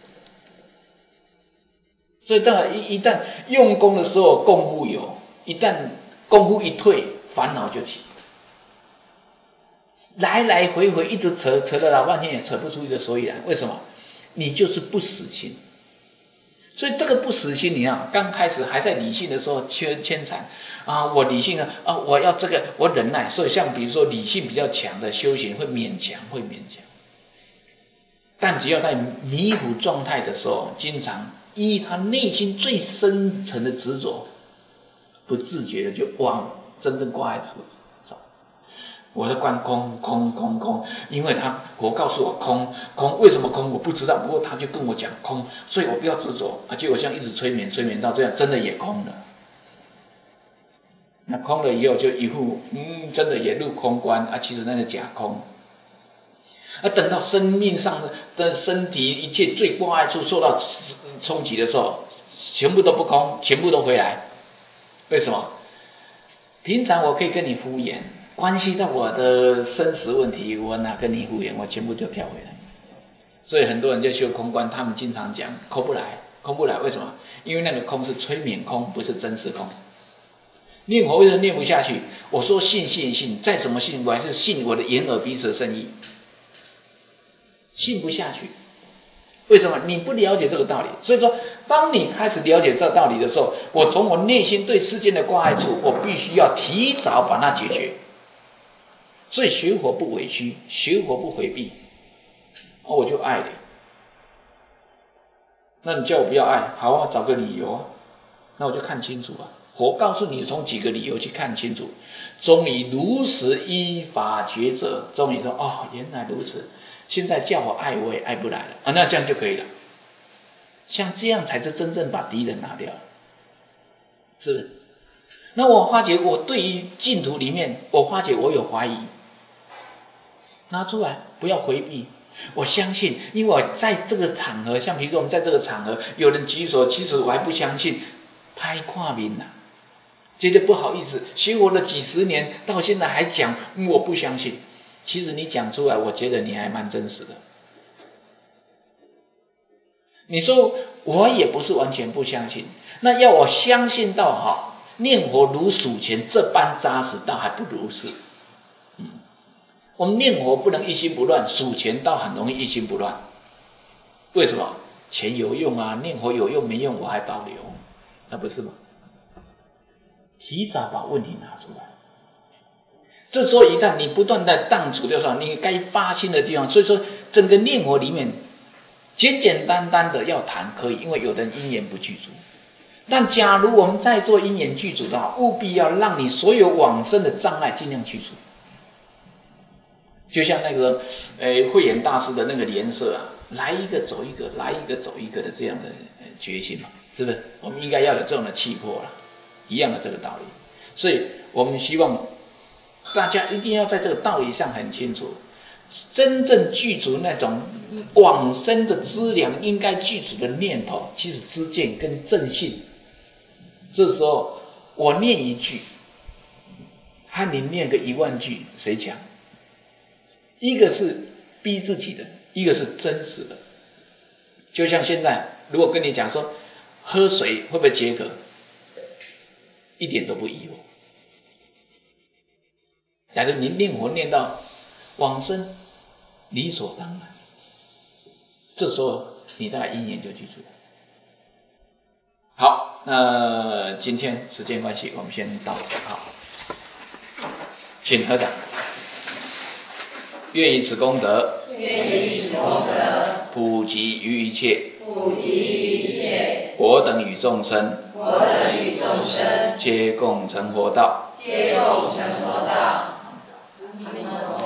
所以当然一一旦用功的时候功夫有，一旦功夫一退，烦恼就起，来来回回一直扯，扯了老半天也扯不出一个所以然。为什么？你就是不死心。所以这个不死心，你看刚开始还在理性的时候牵牵缠啊，我理性啊，我要这个我忍耐。所以像比如说理性比较强的修行会勉强，会勉强。但只要在迷糊状态的时候，经常依他内心最深层的执着，不自觉的就往真正挂碍处走。我在观空空空空，因为他我告诉我空空，为什么空我不知道，不过他就跟我讲空，所以我不要执着，而且我像一直催眠催眠到这样，真的也空了。那空了以后就一副嗯，真的也入空观啊，其实那是假空。而等到生命上的身体一切最挂碍处受到冲击的时候，全部都不空，全部都回来。为什么？平常我可以跟你敷衍，关系到我的生死问题，我哪跟你敷衍，我全部就跳回来。所以很多人在修空观，他们经常讲空不来，空不来，为什么？因为那个空是催眠空，不是真实空。念佛为什么念不下去？我说信信信，再怎么信，我还是信我的眼耳鼻舌身意，信不下去。为什么？你不了解这个道理。所以说，当你开始了解这个道理的时候，我从我内心对世间的挂碍处，我必须要提早把它解决。所以学佛不委屈，学佛不回避，哦，我就爱你。那你叫我不要爱，好啊，找个理由啊，那我就看清楚啊。我告诉你，从几个理由去看清楚，终于如实依法抉择，终于说哦，原来如此。现在叫我爱，我也爱不来了啊，那这样就可以了。像这样才是真正把敌人拿掉，是不是？那我发觉我对于净土里面，我发觉我有怀疑，拿出来，不要回避。我相信，因为我在这个场合，像比如说我们在这个场合，有人举手，其实我还不相信，拍跨名了，觉得不好意思，学佛了几十年，到现在还讲、嗯、我不相信。其实你讲出来，我觉得你还蛮真实的。你说我也不是完全不相信，那要我相信到好念佛如数钱这般扎实，倒还不如是。嗯，我们念佛不能一心不乱，数钱倒很容易一心不乱。为什么？钱有用啊，念佛有用没用我还保留，那不是吗？提早把问题拿出来。这时候一旦你不断在荡除的时候，你该发心的地方，所以说整个念佛里面简简单单的要谈可以，因为有人因缘不具足。但假如我们在做因缘具足的话，务必要让你所有往生的障碍尽量去除。就像那个呃慧眼大师的那个莲社啊，来一个走一个，来一个走一个的这样的决心嘛，是不是？我们应该要有这种的气魄啦，一样的这个道理。所以我们希望大家一定要在这个道理上很清楚，真正具足那种往生的资粮应该具足的念头，其实知见跟正信。这时候我念一句，和你念个一万句，谁强？一个是逼自己的，一个是真实的。就像现在，如果跟你讲说喝水会不会解渴，一点都不疑惑。假如你念佛念到往生，理所当然，这时候你大概因缘就具足了。好，那今天时间关系，我们先到这。好，请合掌。愿以此功德， 愿以此功德， 普及于一切， 普及于一切， 我等与众生， 我等与众生， 皆共成佛道。 皆共成佛道。 阿弥陀佛。